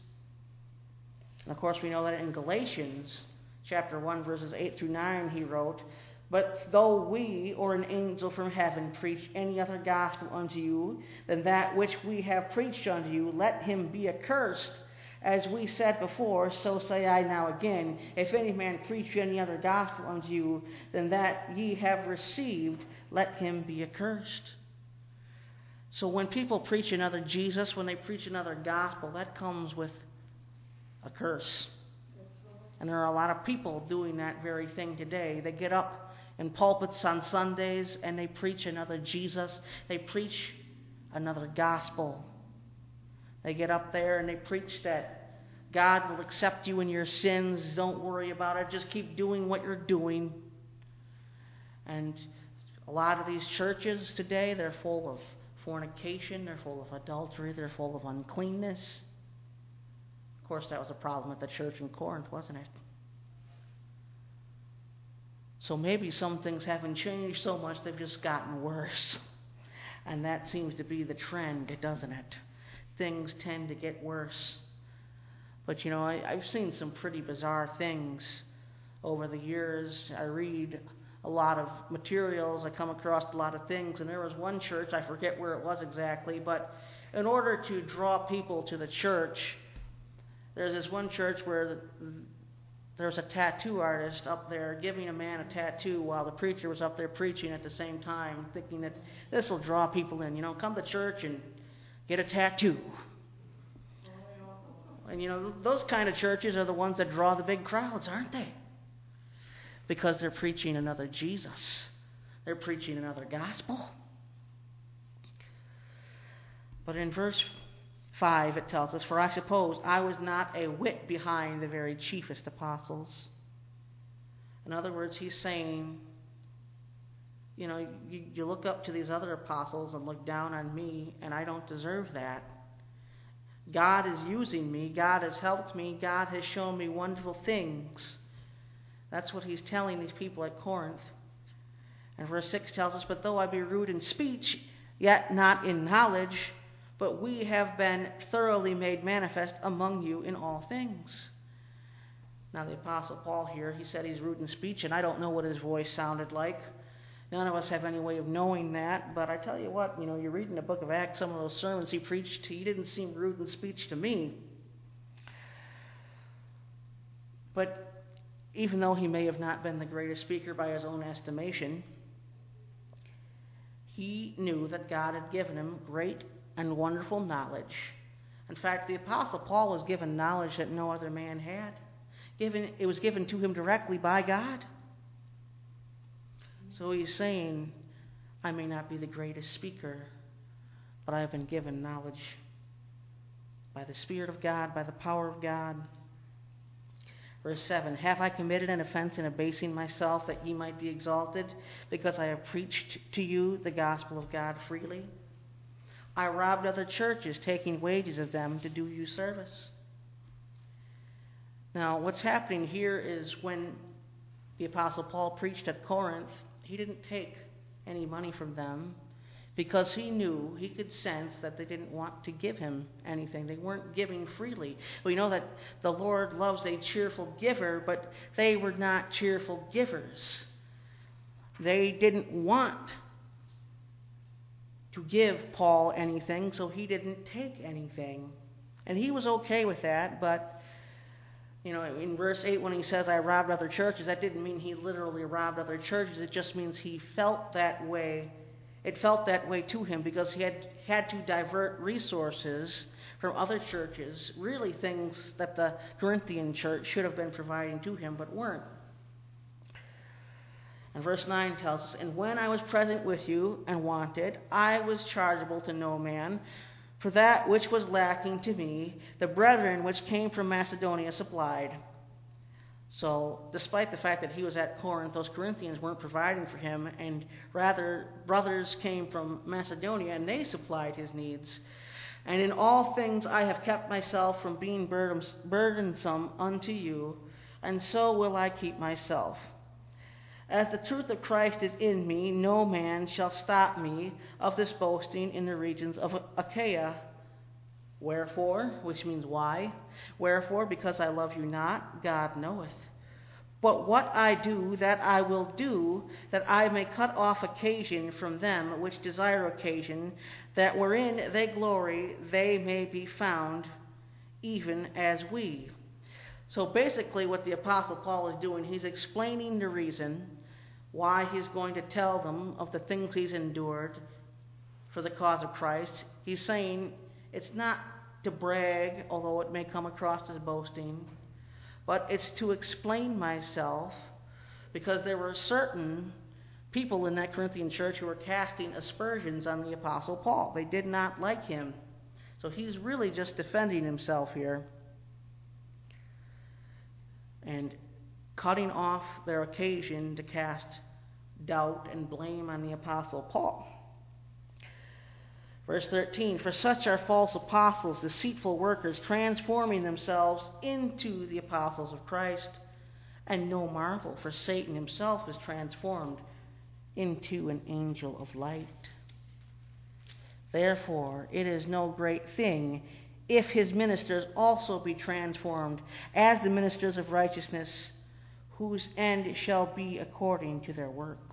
S1: And of course, we know that in Galatians chapter 1, verses 8 through 9, he wrote, But though we or an angel from heaven preach any other gospel unto you than that which we have preached unto you, let him be accursed. As we said before, so say I now again, if any man preach any other gospel unto you than that ye have received, let him be accursed. So when people preach another Jesus, when they preach another gospel, that comes with a curse. And there are a lot of people doing that very thing today. They get up in pulpits on Sundays and they preach another Jesus. They preach another gospel. They get up there and they preach that God will accept you in your sins. Don't worry about it. Just keep doing what you're doing. And a lot of these churches today, they're full of fornication. They're full of adultery. They're full of uncleanness. Of course, that was a problem at the church in Corinth, wasn't it? So maybe some things haven't changed so much, they've just gotten worse. And that seems to be the trend, doesn't it? Things tend to get worse. But you know, I've seen some pretty bizarre things over the years. I read a lot of materials, I come across a lot of things, and there was one church, I forget where it was exactly, but in order to draw people to the church, there's this one church where there's a tattoo artist up there giving a man a tattoo while the preacher was up there preaching at the same time, thinking that this will draw people in. You know, come to church and get a tattoo. And you know, those kind of churches are the ones that draw the big crowds, aren't they? Because they're preaching another Jesus. They're preaching another gospel. But in verse 5, it tells us, for I suppose I was not a whit behind the very chiefest apostles. In other words, he's saying, you know, you look up to these other apostles and look down on me, and I don't deserve that. God is using me. God has helped me. God has shown me wonderful things. That's what he's telling these people at Corinth. And verse 6 tells us, but though I be rude in speech, yet not in knowledge, but we have been thoroughly made manifest among you in all things. Now the Apostle Paul here, he said he's rude in speech, and I don't know what his voice sounded like. None of us have any way of knowing that, but I tell you what, you know, you read in the book of Acts some of those sermons he preached, he didn't seem rude in speech to me. But even though he may have not been the greatest speaker by his own estimation, he knew that God had given him great and wonderful knowledge. In fact, the Apostle Paul was given knowledge that no other man had. It was given to him directly by God. So he's saying, I may not be the greatest speaker, but I have been given knowledge by the Spirit of God, by the power of God. Verse 7, have I committed an offense in abasing myself that ye might be exalted, because I have preached to you the gospel of God freely? I robbed other churches, taking wages of them to do you service. Now, what's happening here is when the Apostle Paul preached at Corinth, he didn't take any money from them because he knew, he could sense that they didn't want to give him anything. They weren't giving freely. We know that the Lord loves a cheerful giver, but they were not cheerful givers. They didn't want to give Paul anything, so he didn't take anything. And he was okay with that, but you know, in verse 8 when he says, I robbed other churches, that didn't mean he literally robbed other churches. It just means he felt that way. It felt that way to him because he had to divert resources from other churches, really things that the Corinthian church should have been providing to him but weren't. And verse 9 tells us, and when I was present with you and wanted, I was chargeable to no man, for that which was lacking to me, the brethren which came from Macedonia supplied. So, despite the fact that he was at Corinth, those Corinthians weren't providing for him, and rather, brothers came from Macedonia, and they supplied his needs. And in all things I have kept myself from being burdensome unto you, and so will I keep myself. As the truth of Christ is in me, no man shall stop me of this boasting in the regions of Achaia. Wherefore, which means why? Wherefore, because I love you not, God knoweth. But what I do, that I will do, that I may cut off occasion from them which desire occasion, that wherein they glory, they may be found even as we. So basically what the Apostle Paul is doing, he's explaining the reason why he's going to tell them of the things he's endured for the cause of Christ. He's saying it's not to brag, although it may come across as boasting, but it's to explain myself, because there were certain people in that Corinthian church who were casting aspersions on the Apostle Paul. They did not like him. So he's really just defending himself here and cutting off their occasion to cast doubt and blame on the Apostle Paul. Verse 13, for such are false apostles, deceitful workers, transforming themselves into the apostles of Christ. And no marvel, for Satan himself is transformed into an angel of light. Therefore, it is no great thing if his ministers also be transformed as the ministers of righteousness, whose end shall be according to their works.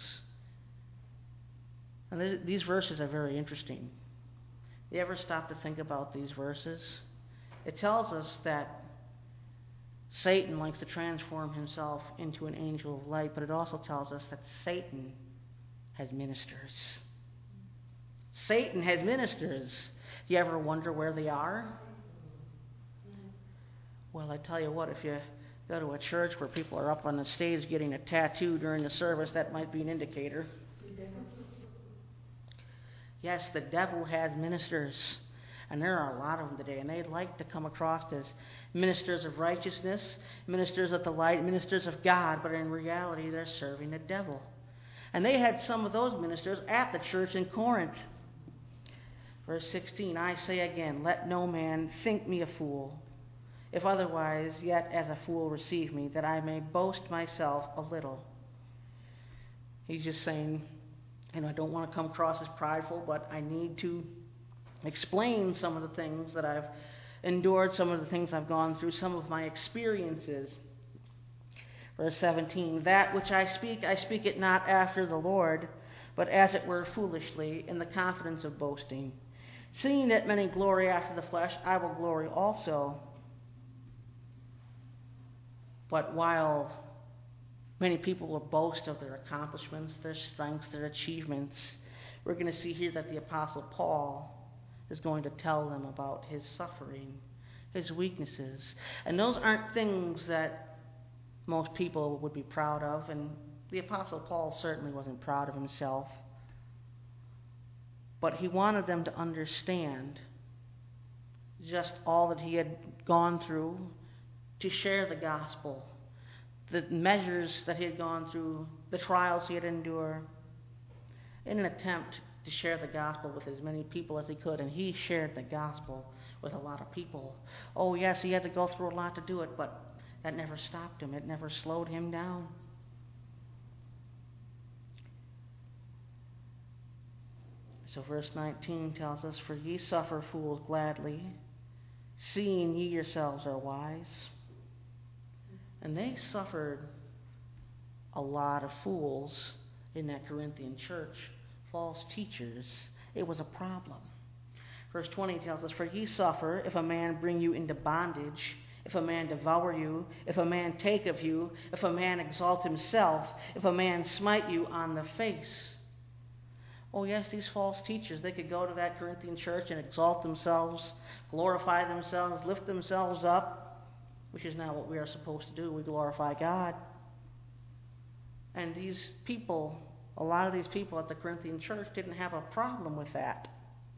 S1: And these verses are very interesting. You ever stop to think about these verses? It tells us that Satan likes to transform himself into an angel of light, but it also tells us that Satan has ministers. Satan has ministers. Do you ever wonder where they are? Well, I tell you what, if you go to a church where people are up on the stage getting a tattoo during the service, that might be an indicator. Yes, the devil has ministers, and there are a lot of them today, and they like to come across as ministers of righteousness, ministers of the light, ministers of God, but in reality they're serving the devil. And they had some of those ministers at the church in Corinth. Verse 16, I say again, let no man think me a fool, if otherwise yet as a fool receive me, that I may boast myself a little. He's just saying, I don't want to come across as prideful, but I need to explain some of the things that I've endured, some of the things I've gone through, some of my experiences. Verse 17, that which I speak it not after the Lord, but as it were foolishly, in the confidence of boasting. Seeing that many glory after the flesh, I will glory also. But while many people will boast of their accomplishments, their strengths, their achievements, we're going to see here that the Apostle Paul is going to tell them about his suffering, his weaknesses. And those aren't things that most people would be proud of, and the Apostle Paul certainly wasn't proud of himself. But he wanted them to understand just all that he had gone through, to share the gospel, the measures that he had gone through, the trials he had endured, in an attempt to share the gospel with as many people as he could. And he shared the gospel with a lot of people. Oh yes, he had to go through a lot to do it, but that never stopped him. It never slowed him down. So verse 19 tells us, for ye suffer fools gladly, seeing ye yourselves are wise. And they suffered a lot of fools in that Corinthian church, false teachers. It was a problem. Verse 20 tells us, for ye suffer if a man bring you into bondage, if a man devour you, if a man take of you, if a man exalt himself, if a man smite you on the face. Oh yes, these false teachers, they could go to that Corinthian church and exalt themselves, glorify themselves, lift themselves up, which is not what we are supposed to do. We glorify God. And these people, a lot of these people at the Corinthian church didn't have a problem with that.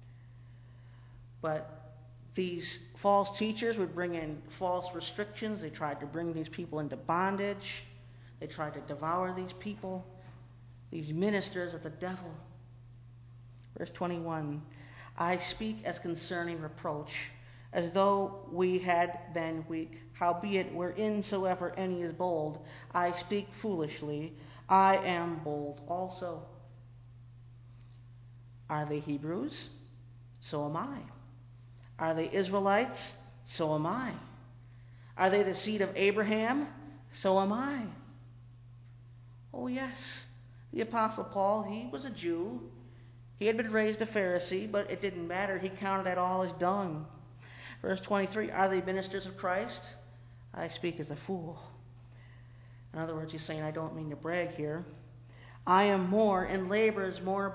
S1: But these false teachers would bring in false restrictions. They tried to bring these people into bondage. They tried to devour these people, these ministers of the devil. Verse 21, I speak as concerning reproach, as though we had been weak. Howbeit, whereinsoever any is bold, I speak foolishly, I am bold also. Are they Hebrews? So am I. Are they Israelites? So am I. Are they the seed of Abraham? So am I. Oh, yes, the Apostle Paul, he was a Jew. He had been raised a Pharisee, but it didn't matter. He counted that all as dung. Verse 23, are they ministers of Christ? I speak as a fool. In other words, he's saying, I don't mean to brag here. I am more in labors more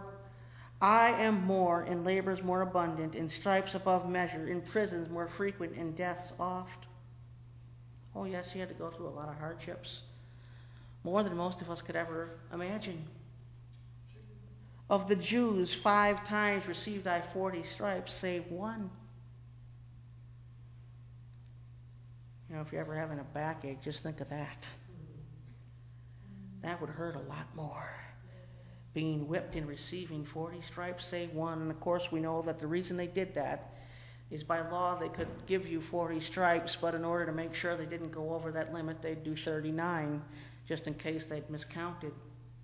S1: abundant, in stripes above measure, in prisons more frequent, in deaths oft. Oh yes, he had to go through a lot of hardships. More than most of us could ever imagine. Of the Jews, 5 times received I 40 stripes, save one. You know, if you're ever having a backache, just think of that. That would hurt a lot more. Being whipped and receiving 40 stripes, save one. And of course, we know that the reason they did that is by law they could give you 40 stripes, but in order to make sure they didn't go over that limit, they'd do 39, just in case they'd miscounted.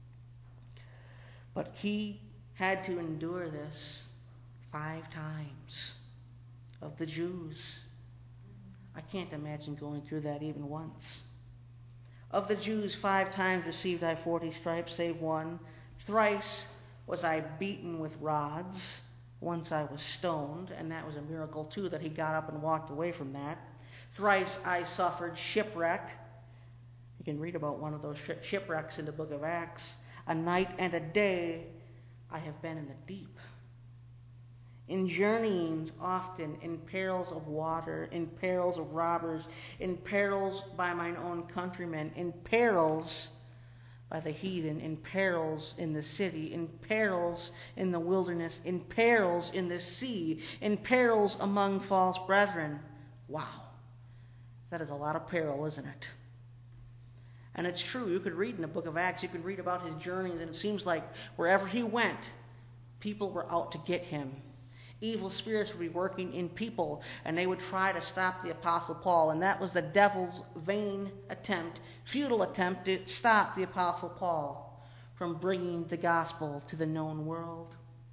S1: But he had to endure this 5 times of the Jews. I can't imagine going through that even once. Of the Jews, 5 times received I 40 stripes, save one. Thrice was I beaten with rods. Once I was stoned, and that was a miracle too, that he got up and walked away from that. Thrice I suffered shipwreck. You can read about one of those shipwrecks in the book of Acts. A night and a day I have been in the deep. In journeyings often, in perils of water, in perils of robbers, in perils by mine own countrymen, in perils by the heathen, in perils in the city, in perils in the wilderness, in perils in the sea, in perils among false brethren. Wow. That is a lot of peril, isn't it? And it's true. You could read in the book of Acts, you could read about his journeys, and it seems like wherever he went, people were out to get him. Evil spirits would be working in people, and they would try to stop the Apostle Paul. And that was the devil's vain attempt, futile attempt to stop the Apostle Paul from bringing the gospel to the known world.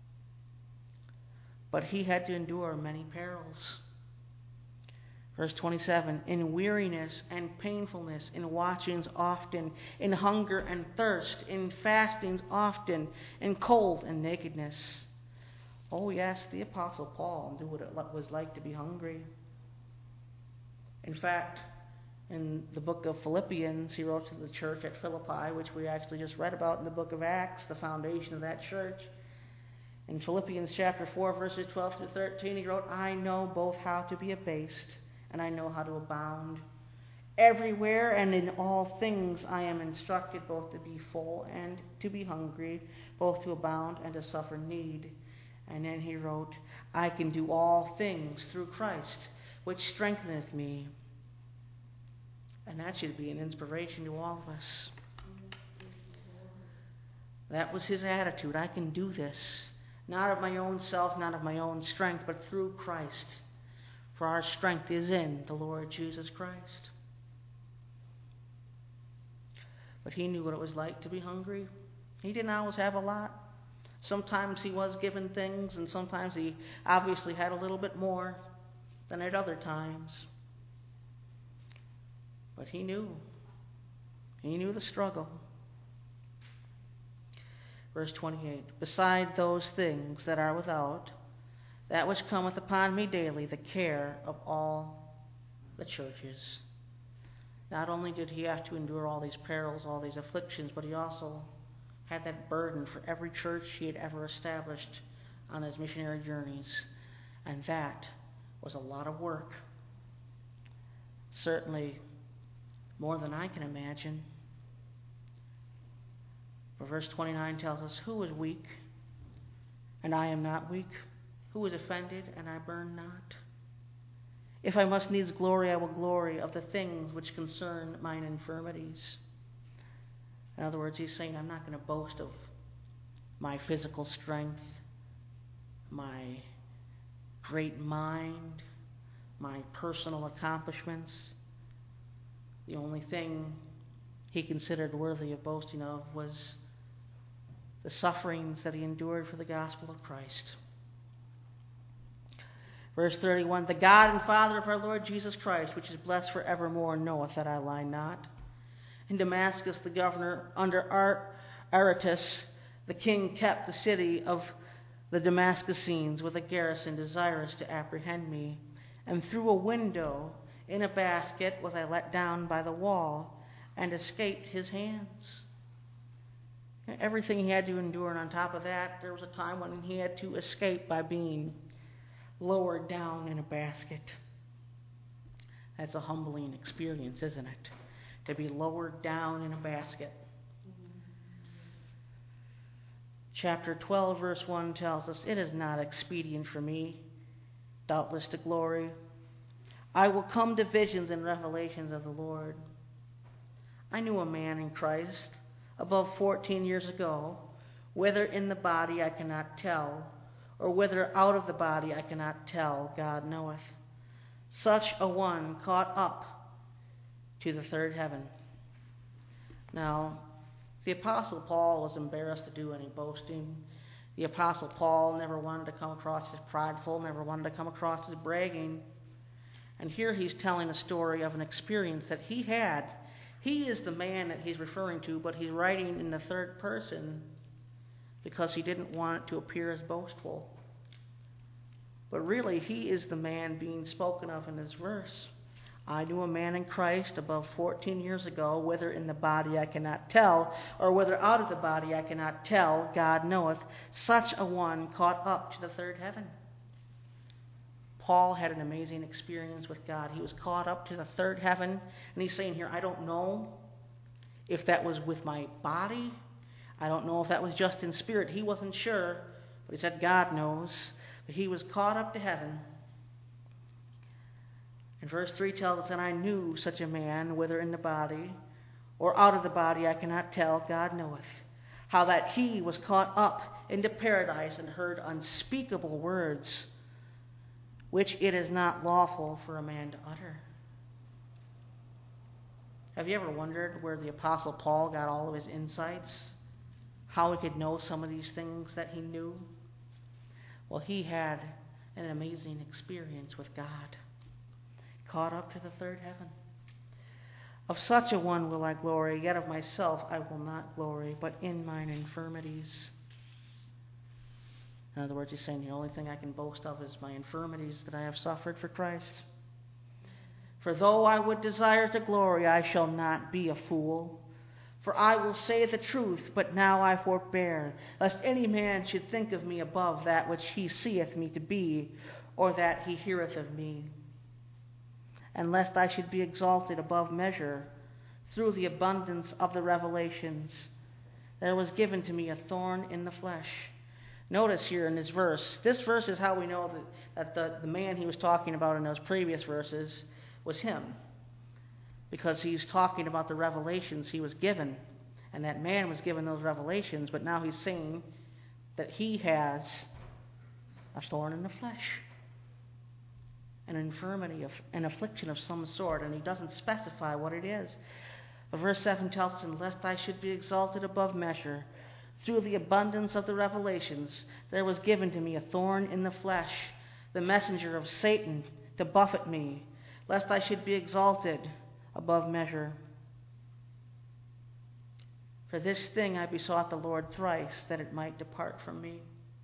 S1: But he had to endure many perils. Verse 27, in weariness and painfulness, in watchings often, in hunger and thirst, in fastings often, in cold and nakedness. Oh yes, the Apostle Paul knew what it was like to be hungry. In fact, in the book of Philippians, he wrote to the church at Philippi, which we actually just read about in the book of Acts, the foundation of that church. In Philippians chapter 4, verses 12 to 13, he wrote, I know both how to be abased, and I know how to abound. Everywhere and in all things I am instructed both to be full and to be hungry, both to abound and to suffer need. And then he wrote, I can do all things through Christ, which strengtheneth me. And that should be an inspiration to all of us. That was his attitude. I can do this, not of my own self, not of my own strength, but through Christ. For our strength is in the Lord Jesus Christ. But he knew what it was like to be hungry. He didn't always have a lot. Sometimes he was given things, and sometimes he obviously had a little bit more than at other times. But he knew. He knew the struggle. Verse 28, beside those things that are without, that which cometh upon me daily, the care of all the churches. Not only did he have to endure all these perils, all these afflictions, but he also had that burden for every church he had ever established on his missionary journeys. And that was a lot of work. Certainly more than I can imagine. For verse 29 tells us, who is weak, and I am not weak? Who is offended, and I burn not? If I must needs glory, I will glory of the things which concern mine infirmities. In other words, he's saying, I'm not going to boast of my physical strength, my great mind, my personal accomplishments. The only thing he considered worthy of boasting of was the sufferings that he endured for the gospel of Christ. Verse 31, the God and Father of our Lord Jesus Christ, which is blessed forevermore, knoweth that I lie not. In Damascus, the governor under Aretas, the king kept the city of the Damascenes with a garrison desirous to apprehend me. And through a window in a basket was I let down by the wall and escaped his hands. Everything he had to endure, and on top of that, there was a time when he had to escape by being lowered down in a basket. That's a humbling experience, isn't it? To be lowered down in a basket. Chapter 12, verse 1 tells us, "It is not expedient for me, doubtless to glory. I will come to visions and revelations of the Lord. I knew a man in Christ above 14 years ago, whether in the body I cannot tell, or whether out of the body I cannot tell, God knoweth. Such a one caught up to the third heaven." Now, the Apostle Paul was embarrassed to do any boasting. The Apostle Paul never wanted to come across as prideful, never wanted to come across as bragging. And here he's telling a story of an experience that he had. He is the man that he's referring to, but he's writing in the third person because he didn't want it to appear as boastful. But really, he is the man being spoken of in this verse. I knew a man in Christ above 14 years ago, whether in the body I cannot tell, or whether out of the body I cannot tell, God knoweth. Such a one caught up to the third heaven. Paul had an amazing experience with God. He was caught up to the third heaven, and he's saying here, I don't know if that was with my body. I don't know if that was just in spirit. He wasn't sure, but he said God knows. But he was caught up to heaven. And verse 3 tells us, "And I knew such a man, whether in the body or out of the body I cannot tell, God knoweth, how that he was caught up into paradise and heard unspeakable words, which it is not lawful for a man to utter." Have you ever wondered where the Apostle Paul got all of his insights? How he could know some of these things that he knew? Well, he had an amazing experience with God. Caught up to the third heaven. "Of such a one will I glory, yet of myself I will not glory, but in mine infirmities." In other words, he's saying the only thing I can boast of is my infirmities that I have suffered for Christ. "For though I would desire to glory, I shall not be a fool. For I will say the truth, but now I forbear, lest any man should think of me above that which he seeth me to be, or that he heareth of me. And lest I should be exalted above measure through the abundance of the revelations, there was given to me a thorn in the flesh." Notice here in this verse is how we know that the man he was talking about in those previous verses was him. Because he's talking about the revelations he was given. And that man was given those revelations, but now he's saying that he has a thorn in the flesh. An infirmity, an affliction of some sort, and he doesn't specify what it is. But verse 7 tells us, "And lest I should be exalted above measure, through the abundance of the revelations, there was given to me a thorn in the flesh, the messenger of Satan to buffet me, lest I should be exalted above measure. For this thing I besought the Lord thrice, that it might depart from me."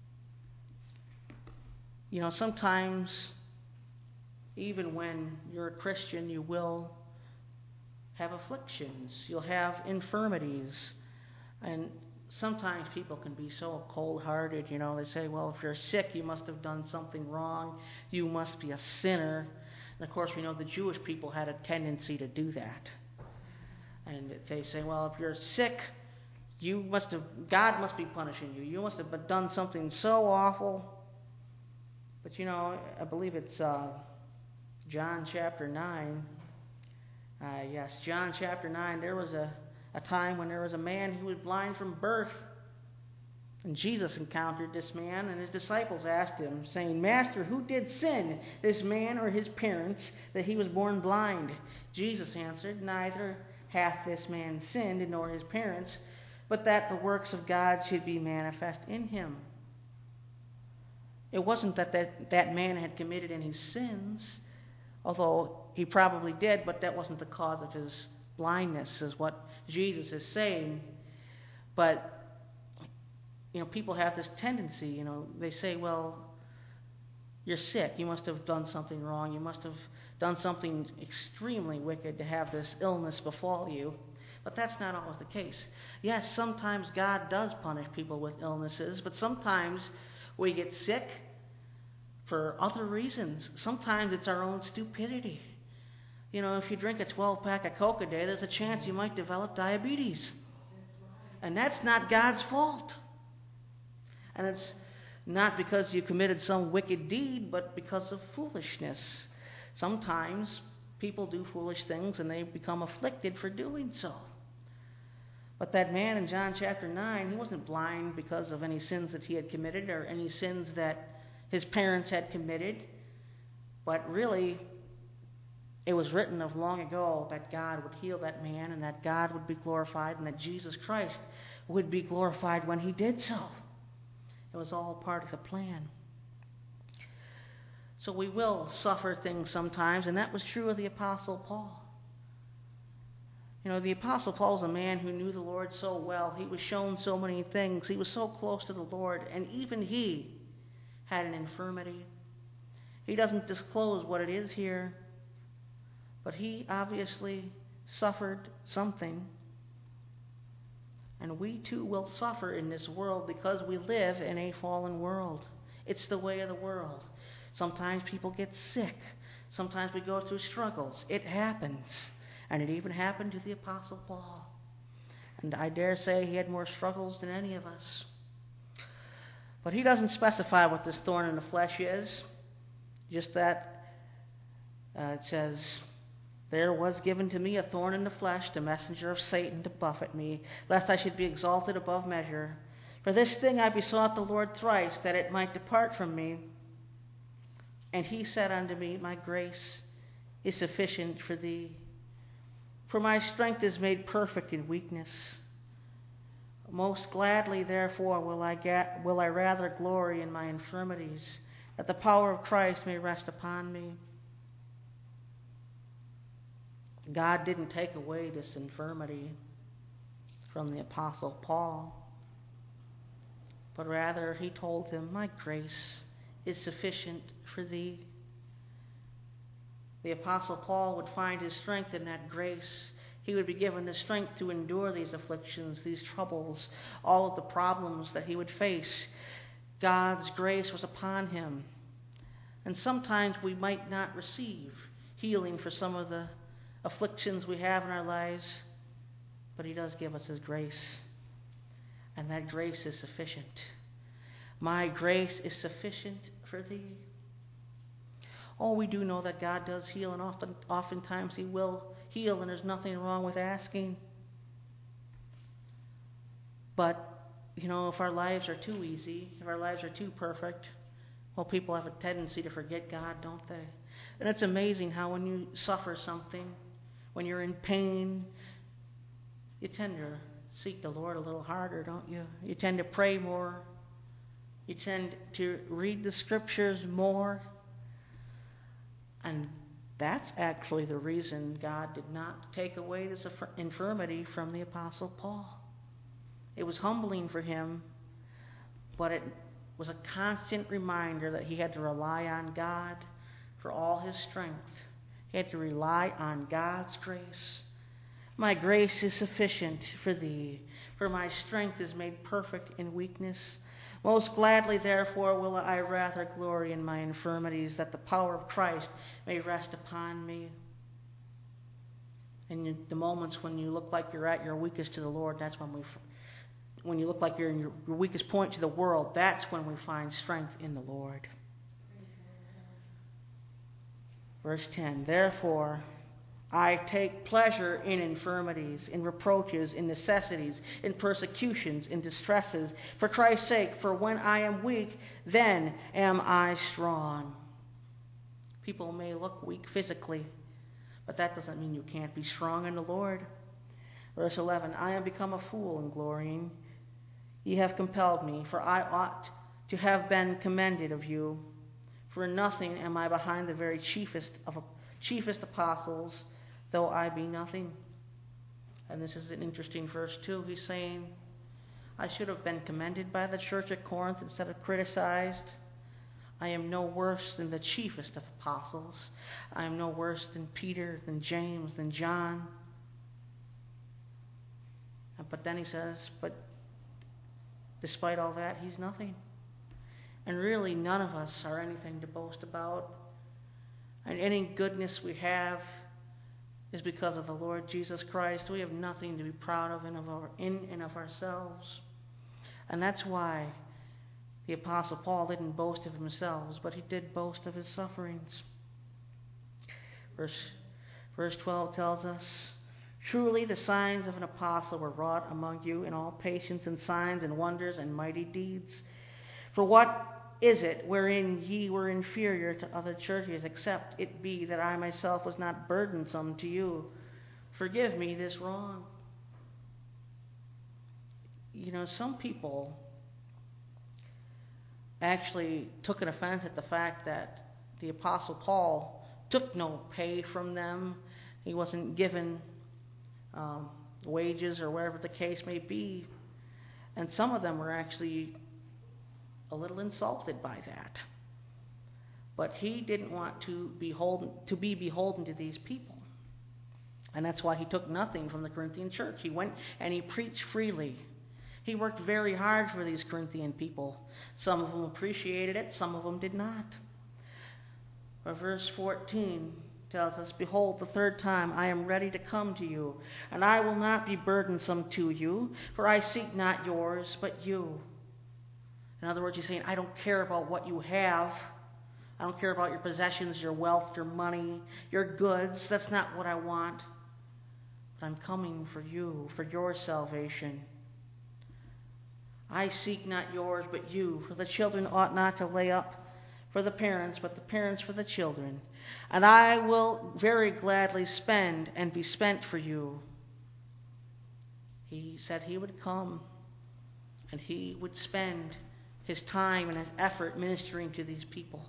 S1: You know, sometimes, even when you're a Christian, you will have afflictions. You'll have infirmities. And sometimes people can be so cold-hearted, you know. They say, well, if you're sick, you must have done something wrong. You must be a sinner. And, of course, we know the Jewish people had a tendency to do that. And they say, well, if you're sick, God must be punishing you. You must have done something so awful. But, you know, I believe it's John chapter 9. Yes, John chapter 9, there was a time when there was a man who was blind from birth. And Jesus encountered this man, and his disciples asked him, saying, "Master, who did sin, this man or his parents, that he was born blind?" Jesus answered, "Neither hath this man sinned, nor his parents, but that the works of God should be manifest in him." It wasn't that man had committed any sins, although he probably did, but that wasn't the cause of his blindness is what Jesus is saying. But, people have this tendency, they say, well, you're sick. You must have done something wrong. You must have done something extremely wicked to have this illness befall you. But that's not always the case. Yes, sometimes God does punish people with illnesses, but sometimes we get sick for other reasons. Sometimes it's our own stupidity. If you drink a 12-pack of Coke a day, there's a chance you might develop diabetes. And that's not God's fault. And it's not because you committed some wicked deed, but because of foolishness. Sometimes people do foolish things and they become afflicted for doing so. But that man in John chapter 9, he wasn't blind because of any sins that he had committed or any sins that his parents had committed. But really, it was written of long ago that God would heal that man and that God would be glorified and that Jesus Christ would be glorified when he did so. It was all part of the plan. So we will suffer things sometimes, and that was true of the Apostle Paul. The Apostle Paul was a man who knew the Lord so well. He was shown so many things. He was so close to the Lord, and even he had an infirmity. He doesn't disclose what it is here, but he obviously suffered something. And we too will suffer in this world because we live in a fallen world. It's the way of the world. Sometimes people get sick. Sometimes we go through struggles. It happens. And it even happened to the Apostle Paul. And I dare say he had more struggles than any of us. But he doesn't specify what this thorn in the flesh is. Just that it says, there was given to me a thorn in the flesh, the messenger of Satan to buffet me, lest I should be exalted above measure. For this thing I besought the Lord thrice, that it might depart from me. And he said unto me, my grace is sufficient for thee. For my strength is made perfect in weakness. Most gladly, therefore, will I rather glory in my infirmities, that the power of Christ may rest upon me. God didn't take away this infirmity from the Apostle Paul, but rather he told him, my grace is sufficient for thee. The Apostle Paul would find his strength in that grace. He would be given the strength to endure these afflictions, these troubles, all of the problems that he would face. God's grace was upon him. And sometimes we might not receive healing for some of the afflictions we have in our lives, but he does give us his grace. And that grace is sufficient. My grace is sufficient for thee. Oh, we do know that God does heal, and oftentimes he will heal, and there's nothing wrong with asking. But, if our lives are too easy, if our lives are too perfect, well, people have a tendency to forget God, don't they? And it's amazing how when you suffer something, when you're in pain, you tend to seek the Lord a little harder, don't you? You tend to pray more. You tend to read the scriptures more. And that's actually the reason God did not take away this infirmity from the Apostle Paul. It was humbling for him, but it was a constant reminder that he had to rely on God for all his strength. He had to rely on God's grace. My grace is sufficient for thee, for my strength is made perfect in weakness. Most gladly, therefore, will I rather glory in my infirmities, that the power of Christ may rest upon me. In the moments when you look like you're at your weakest to the Lord, that's when you look like you're in your weakest point to the world, that's when we find strength in the Lord. Verse 10, therefore, I take pleasure in infirmities, in reproaches, in necessities, in persecutions, in distresses, for Christ's sake. For when I am weak, then am I strong. People may look weak physically, but that doesn't mean you can't be strong in the Lord. Verse 11, I am become a fool in glorying. Ye have compelled me, for I ought to have been commended of you. For in nothing am I behind the very chiefest apostles, though I be nothing. And this is an interesting verse too. He's saying, I should have been commended by the church at Corinth instead of criticized. I am no worse than the chiefest of apostles. I am no worse than Peter, than James, than John. But then he says, but despite all that, he's nothing. And really, none of us are anything to boast about. And any goodness we have is because of the Lord Jesus Christ. We have nothing to be proud of in and of ourselves. And that's why the Apostle Paul didn't boast of himself, but he did boast of his sufferings. Verse 12 tells us, truly the signs of an apostle were wrought among you in all patience and signs and wonders and mighty deeds. For what is it wherein ye were inferior to other churches, except it be that I myself was not burdensome to you? Forgive me this wrong. You know, some people actually took an offense at the fact that the Apostle Paul took no pay from them. He wasn't given wages or whatever the case may be. And some of them were actually a little insulted by that. But he didn't want to be beholden to these people. And that's why he took nothing from the Corinthian church. He went and he preached freely. He worked very hard for these Corinthian people. Some of them appreciated it, some of them did not. But verse 14 tells us, behold, the third time I am ready to come to you, and I will not be burdensome to you, for I seek not yours, but you. In other words, he's saying, I don't care about what you have. I don't care about your possessions, your wealth, your money, your goods. That's not what I want. But I'm coming for you, for your salvation. I seek not yours, but you. For the children ought not to lay up for the parents, but the parents for the children. And I will very gladly spend and be spent for you. He said he would come and he would spend his time and his effort ministering to these people.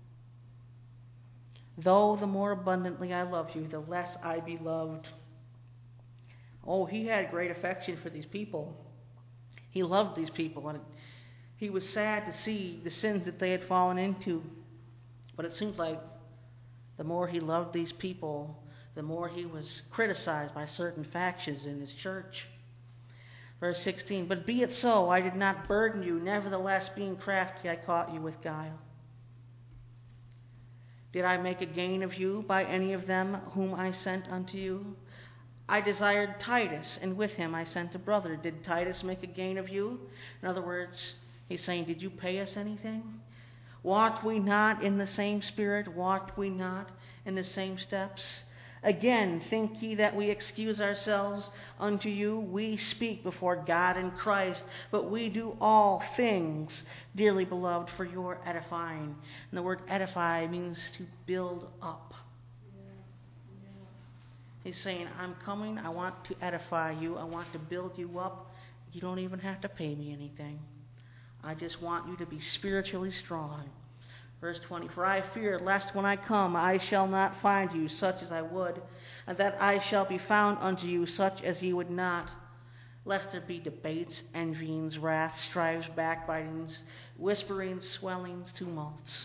S1: Though the more abundantly I love you, the less I be loved. Oh, he had great affection for these people. He loved these people, and he was sad to see the sins that they had fallen into. But it seems like the more he loved these people, the more he was criticized by certain factions in his church. Verse 16, but be it so, I did not burden you, nevertheless, being crafty, I caught you with guile. Did I make a gain of you by any of them whom I sent unto you? I desired Titus, and with him I sent a brother. Did Titus make a gain of you? In other words, he's saying, did you pay us anything? Walked we not in the same spirit? Walked we not in the same steps? Again, think ye that we excuse ourselves unto you? We speak before God and Christ, but we do all things, dearly beloved, for your edifying. And the word edify means to build up. He's saying, I'm coming, I want to edify you, I want to build you up. You don't even have to pay me anything. I just want you to be spiritually strong. Verse 20, for I fear lest when I come I shall not find you such as I would, and that I shall be found unto you such as ye would not, lest there be debates, envyings, wrath, strifes, backbitings, whisperings, swellings, tumults.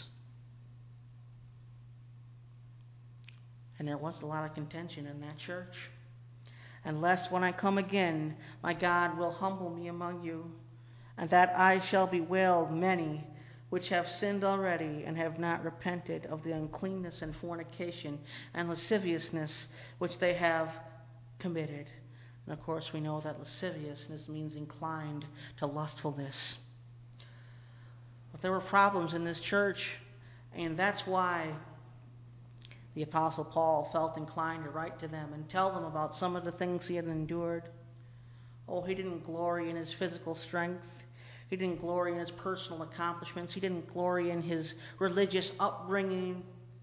S1: And there was a lot of contention in that church. And lest when I come again, my God will humble me among you, and that I shall bewail many which have sinned already and have not repented of the uncleanness and fornication and lasciviousness which they have committed. And of course we know that lasciviousness means inclined to lustfulness. But there were problems in this church, and that's why the Apostle Paul felt inclined to write to them and tell them about some of the things he had endured. Oh, he didn't glory in his physical strength. He didn't glory in his personal accomplishments. He didn't glory in his religious upbringing.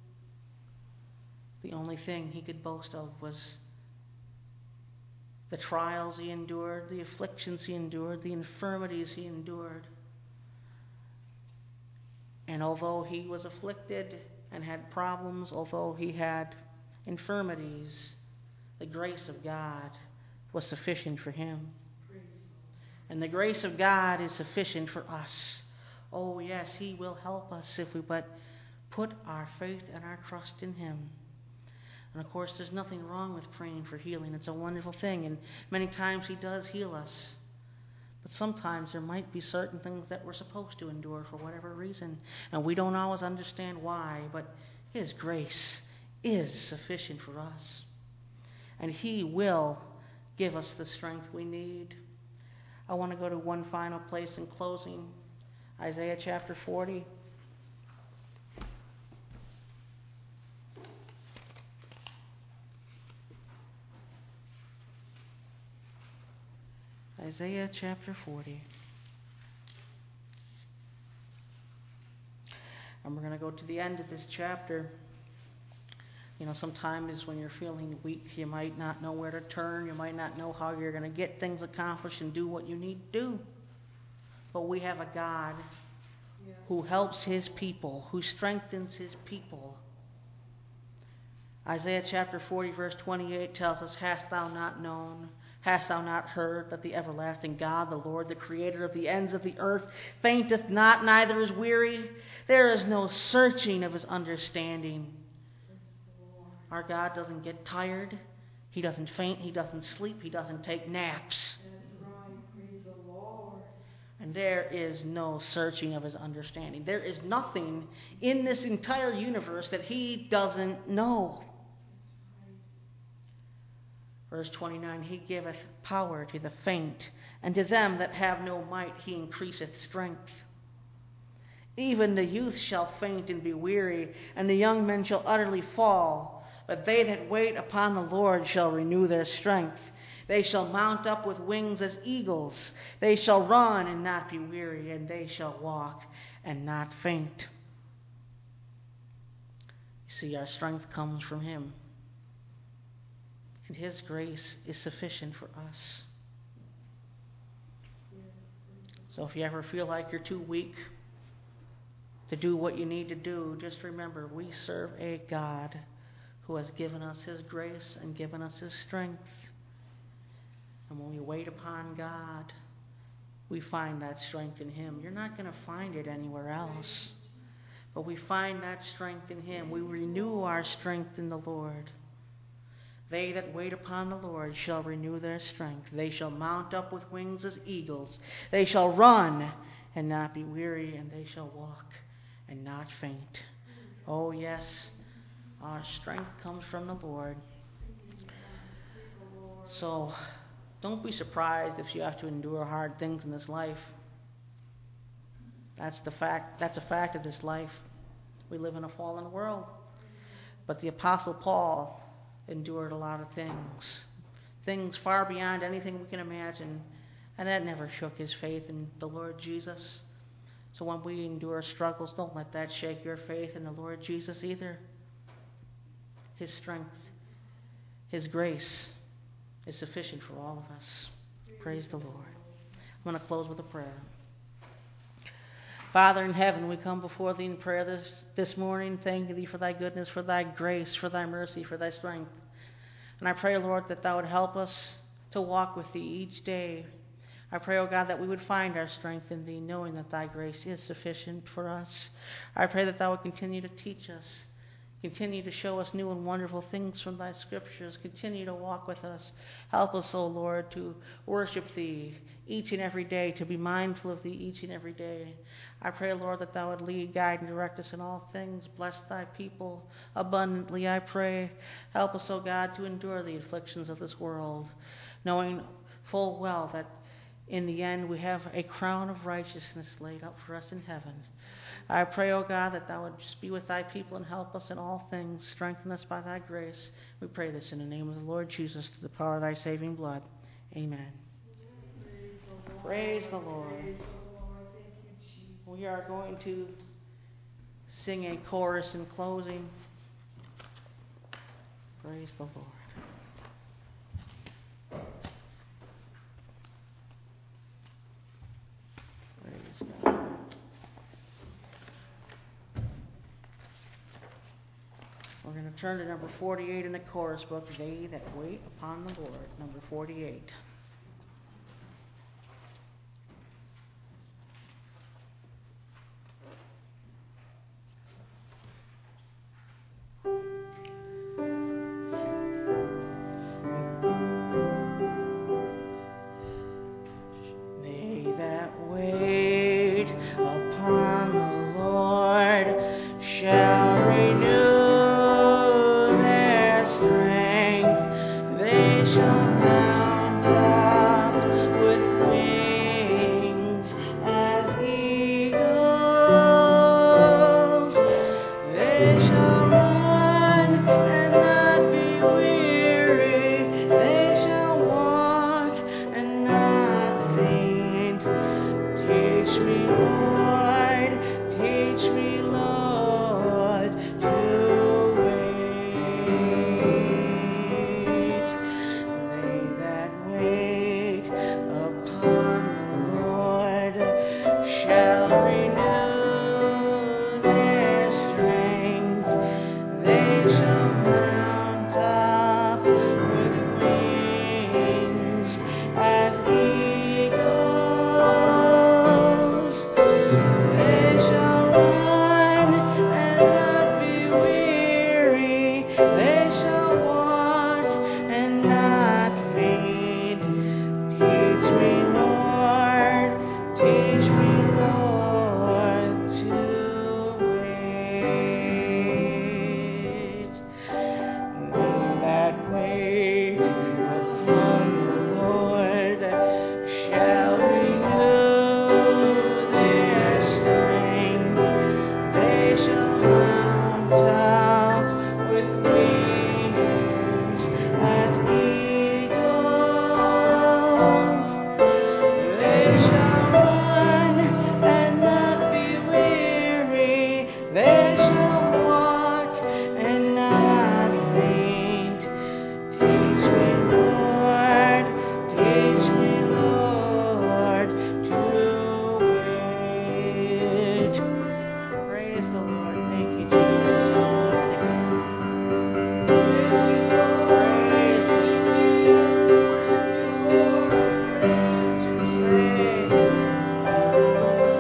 S1: The only thing he could boast of was the trials he endured, the afflictions he endured, the infirmities he endured. And although he was afflicted and had problems, although he had infirmities, the grace of God was sufficient for him. And the grace of God is sufficient for us. Oh yes, he will help us if we but put our faith and our trust in him. And of course, there's nothing wrong with praying for healing. It's a wonderful thing, and many times he does heal us. But sometimes there might be certain things that we're supposed to endure for whatever reason, and we don't always understand why, but his grace is sufficient for us. And he will give us the strength we need. I want to go to one final place in closing, Isaiah chapter 40. Isaiah chapter 40. And we're going to go to the end of this chapter. You know, sometimes when you're feeling weak, you might not know where to turn. You might not know how you're going to get things accomplished and do what you need to do. But we have a God who helps his people, who strengthens his people. Isaiah chapter 40, verse 28 tells us, Hast thou not known, hast thou not heard, that the everlasting God, the Lord, the creator of the ends of the earth, fainteth not, neither is weary? There is no searching of his understanding. Our God doesn't get tired. He doesn't faint. He doesn't sleep. He doesn't take naps.
S2: That's right. Praise the Lord.
S1: And there is no searching of his understanding. There is nothing in this entire universe that he doesn't know. Verse 29, he giveth power to the faint, and to them that have no might he increaseth strength. Even the youth shall faint and be weary, and the young men shall utterly fall. But they that wait upon the Lord shall renew their strength. They shall mount up with wings as eagles. They shall run and not be weary, and they shall walk and not faint. You see, our strength comes from him. And his grace is sufficient for us. So if you ever feel like you're too weak to do what you need to do, just remember we serve a God who has given us his grace and given us his strength. And when we wait upon God, we find that strength in him. You're not going to find it anywhere else. But we find that strength in him. We renew our strength in the Lord. They that wait upon the Lord shall renew their strength. They shall mount up with wings as eagles. They shall run and not be weary, and they shall walk and not faint. Oh, yes, our strength comes from the Lord. So don't be surprised if you have to endure hard things in this life. That's a fact of this life. We live in a fallen world. But the Apostle Paul endured a lot of things far beyond anything we can imagine, and that never shook his faith in the Lord Jesus. So when we endure struggles, don't let that shake your faith in the Lord Jesus either. His strength, his grace is sufficient for all of us. Praise the Lord. I'm going to close with a prayer. Father in heaven, we come before thee in prayer this morning, thanking thee for thy goodness, for thy grace, for thy mercy, for thy strength. And I pray, Lord, that thou would help us to walk with thee each day. I pray, O God, that we would find our strength in thee, knowing that thy grace is sufficient for us. I pray that thou would continue to teach us, continue to show us new and wonderful things from thy scriptures. Continue to walk with us. Help us, O Lord, to worship thee each and every day, to be mindful of thee each and every day. I pray, Lord, that thou would lead, guide, and direct us in all things. Bless thy people abundantly, I pray. Help us, O God, to endure the afflictions of this world, knowing full well that in the end we have a crown of righteousness laid up for us in heaven. I pray, O God, that thou wouldst be with thy people and help us in all things. Strengthen us by thy grace. We pray this in the name of the Lord Jesus, through the power of thy saving blood. Amen. Praise the Lord.
S2: Praise the Lord. Thank you, Jesus.
S1: We are going to sing a chorus in closing. Praise the Lord. Praise God. We're going to turn to number 48 in the chorus book, They That Wait Upon the Lord, number 48.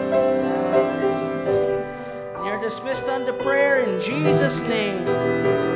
S1: Dismissed unto prayer in Jesus' name.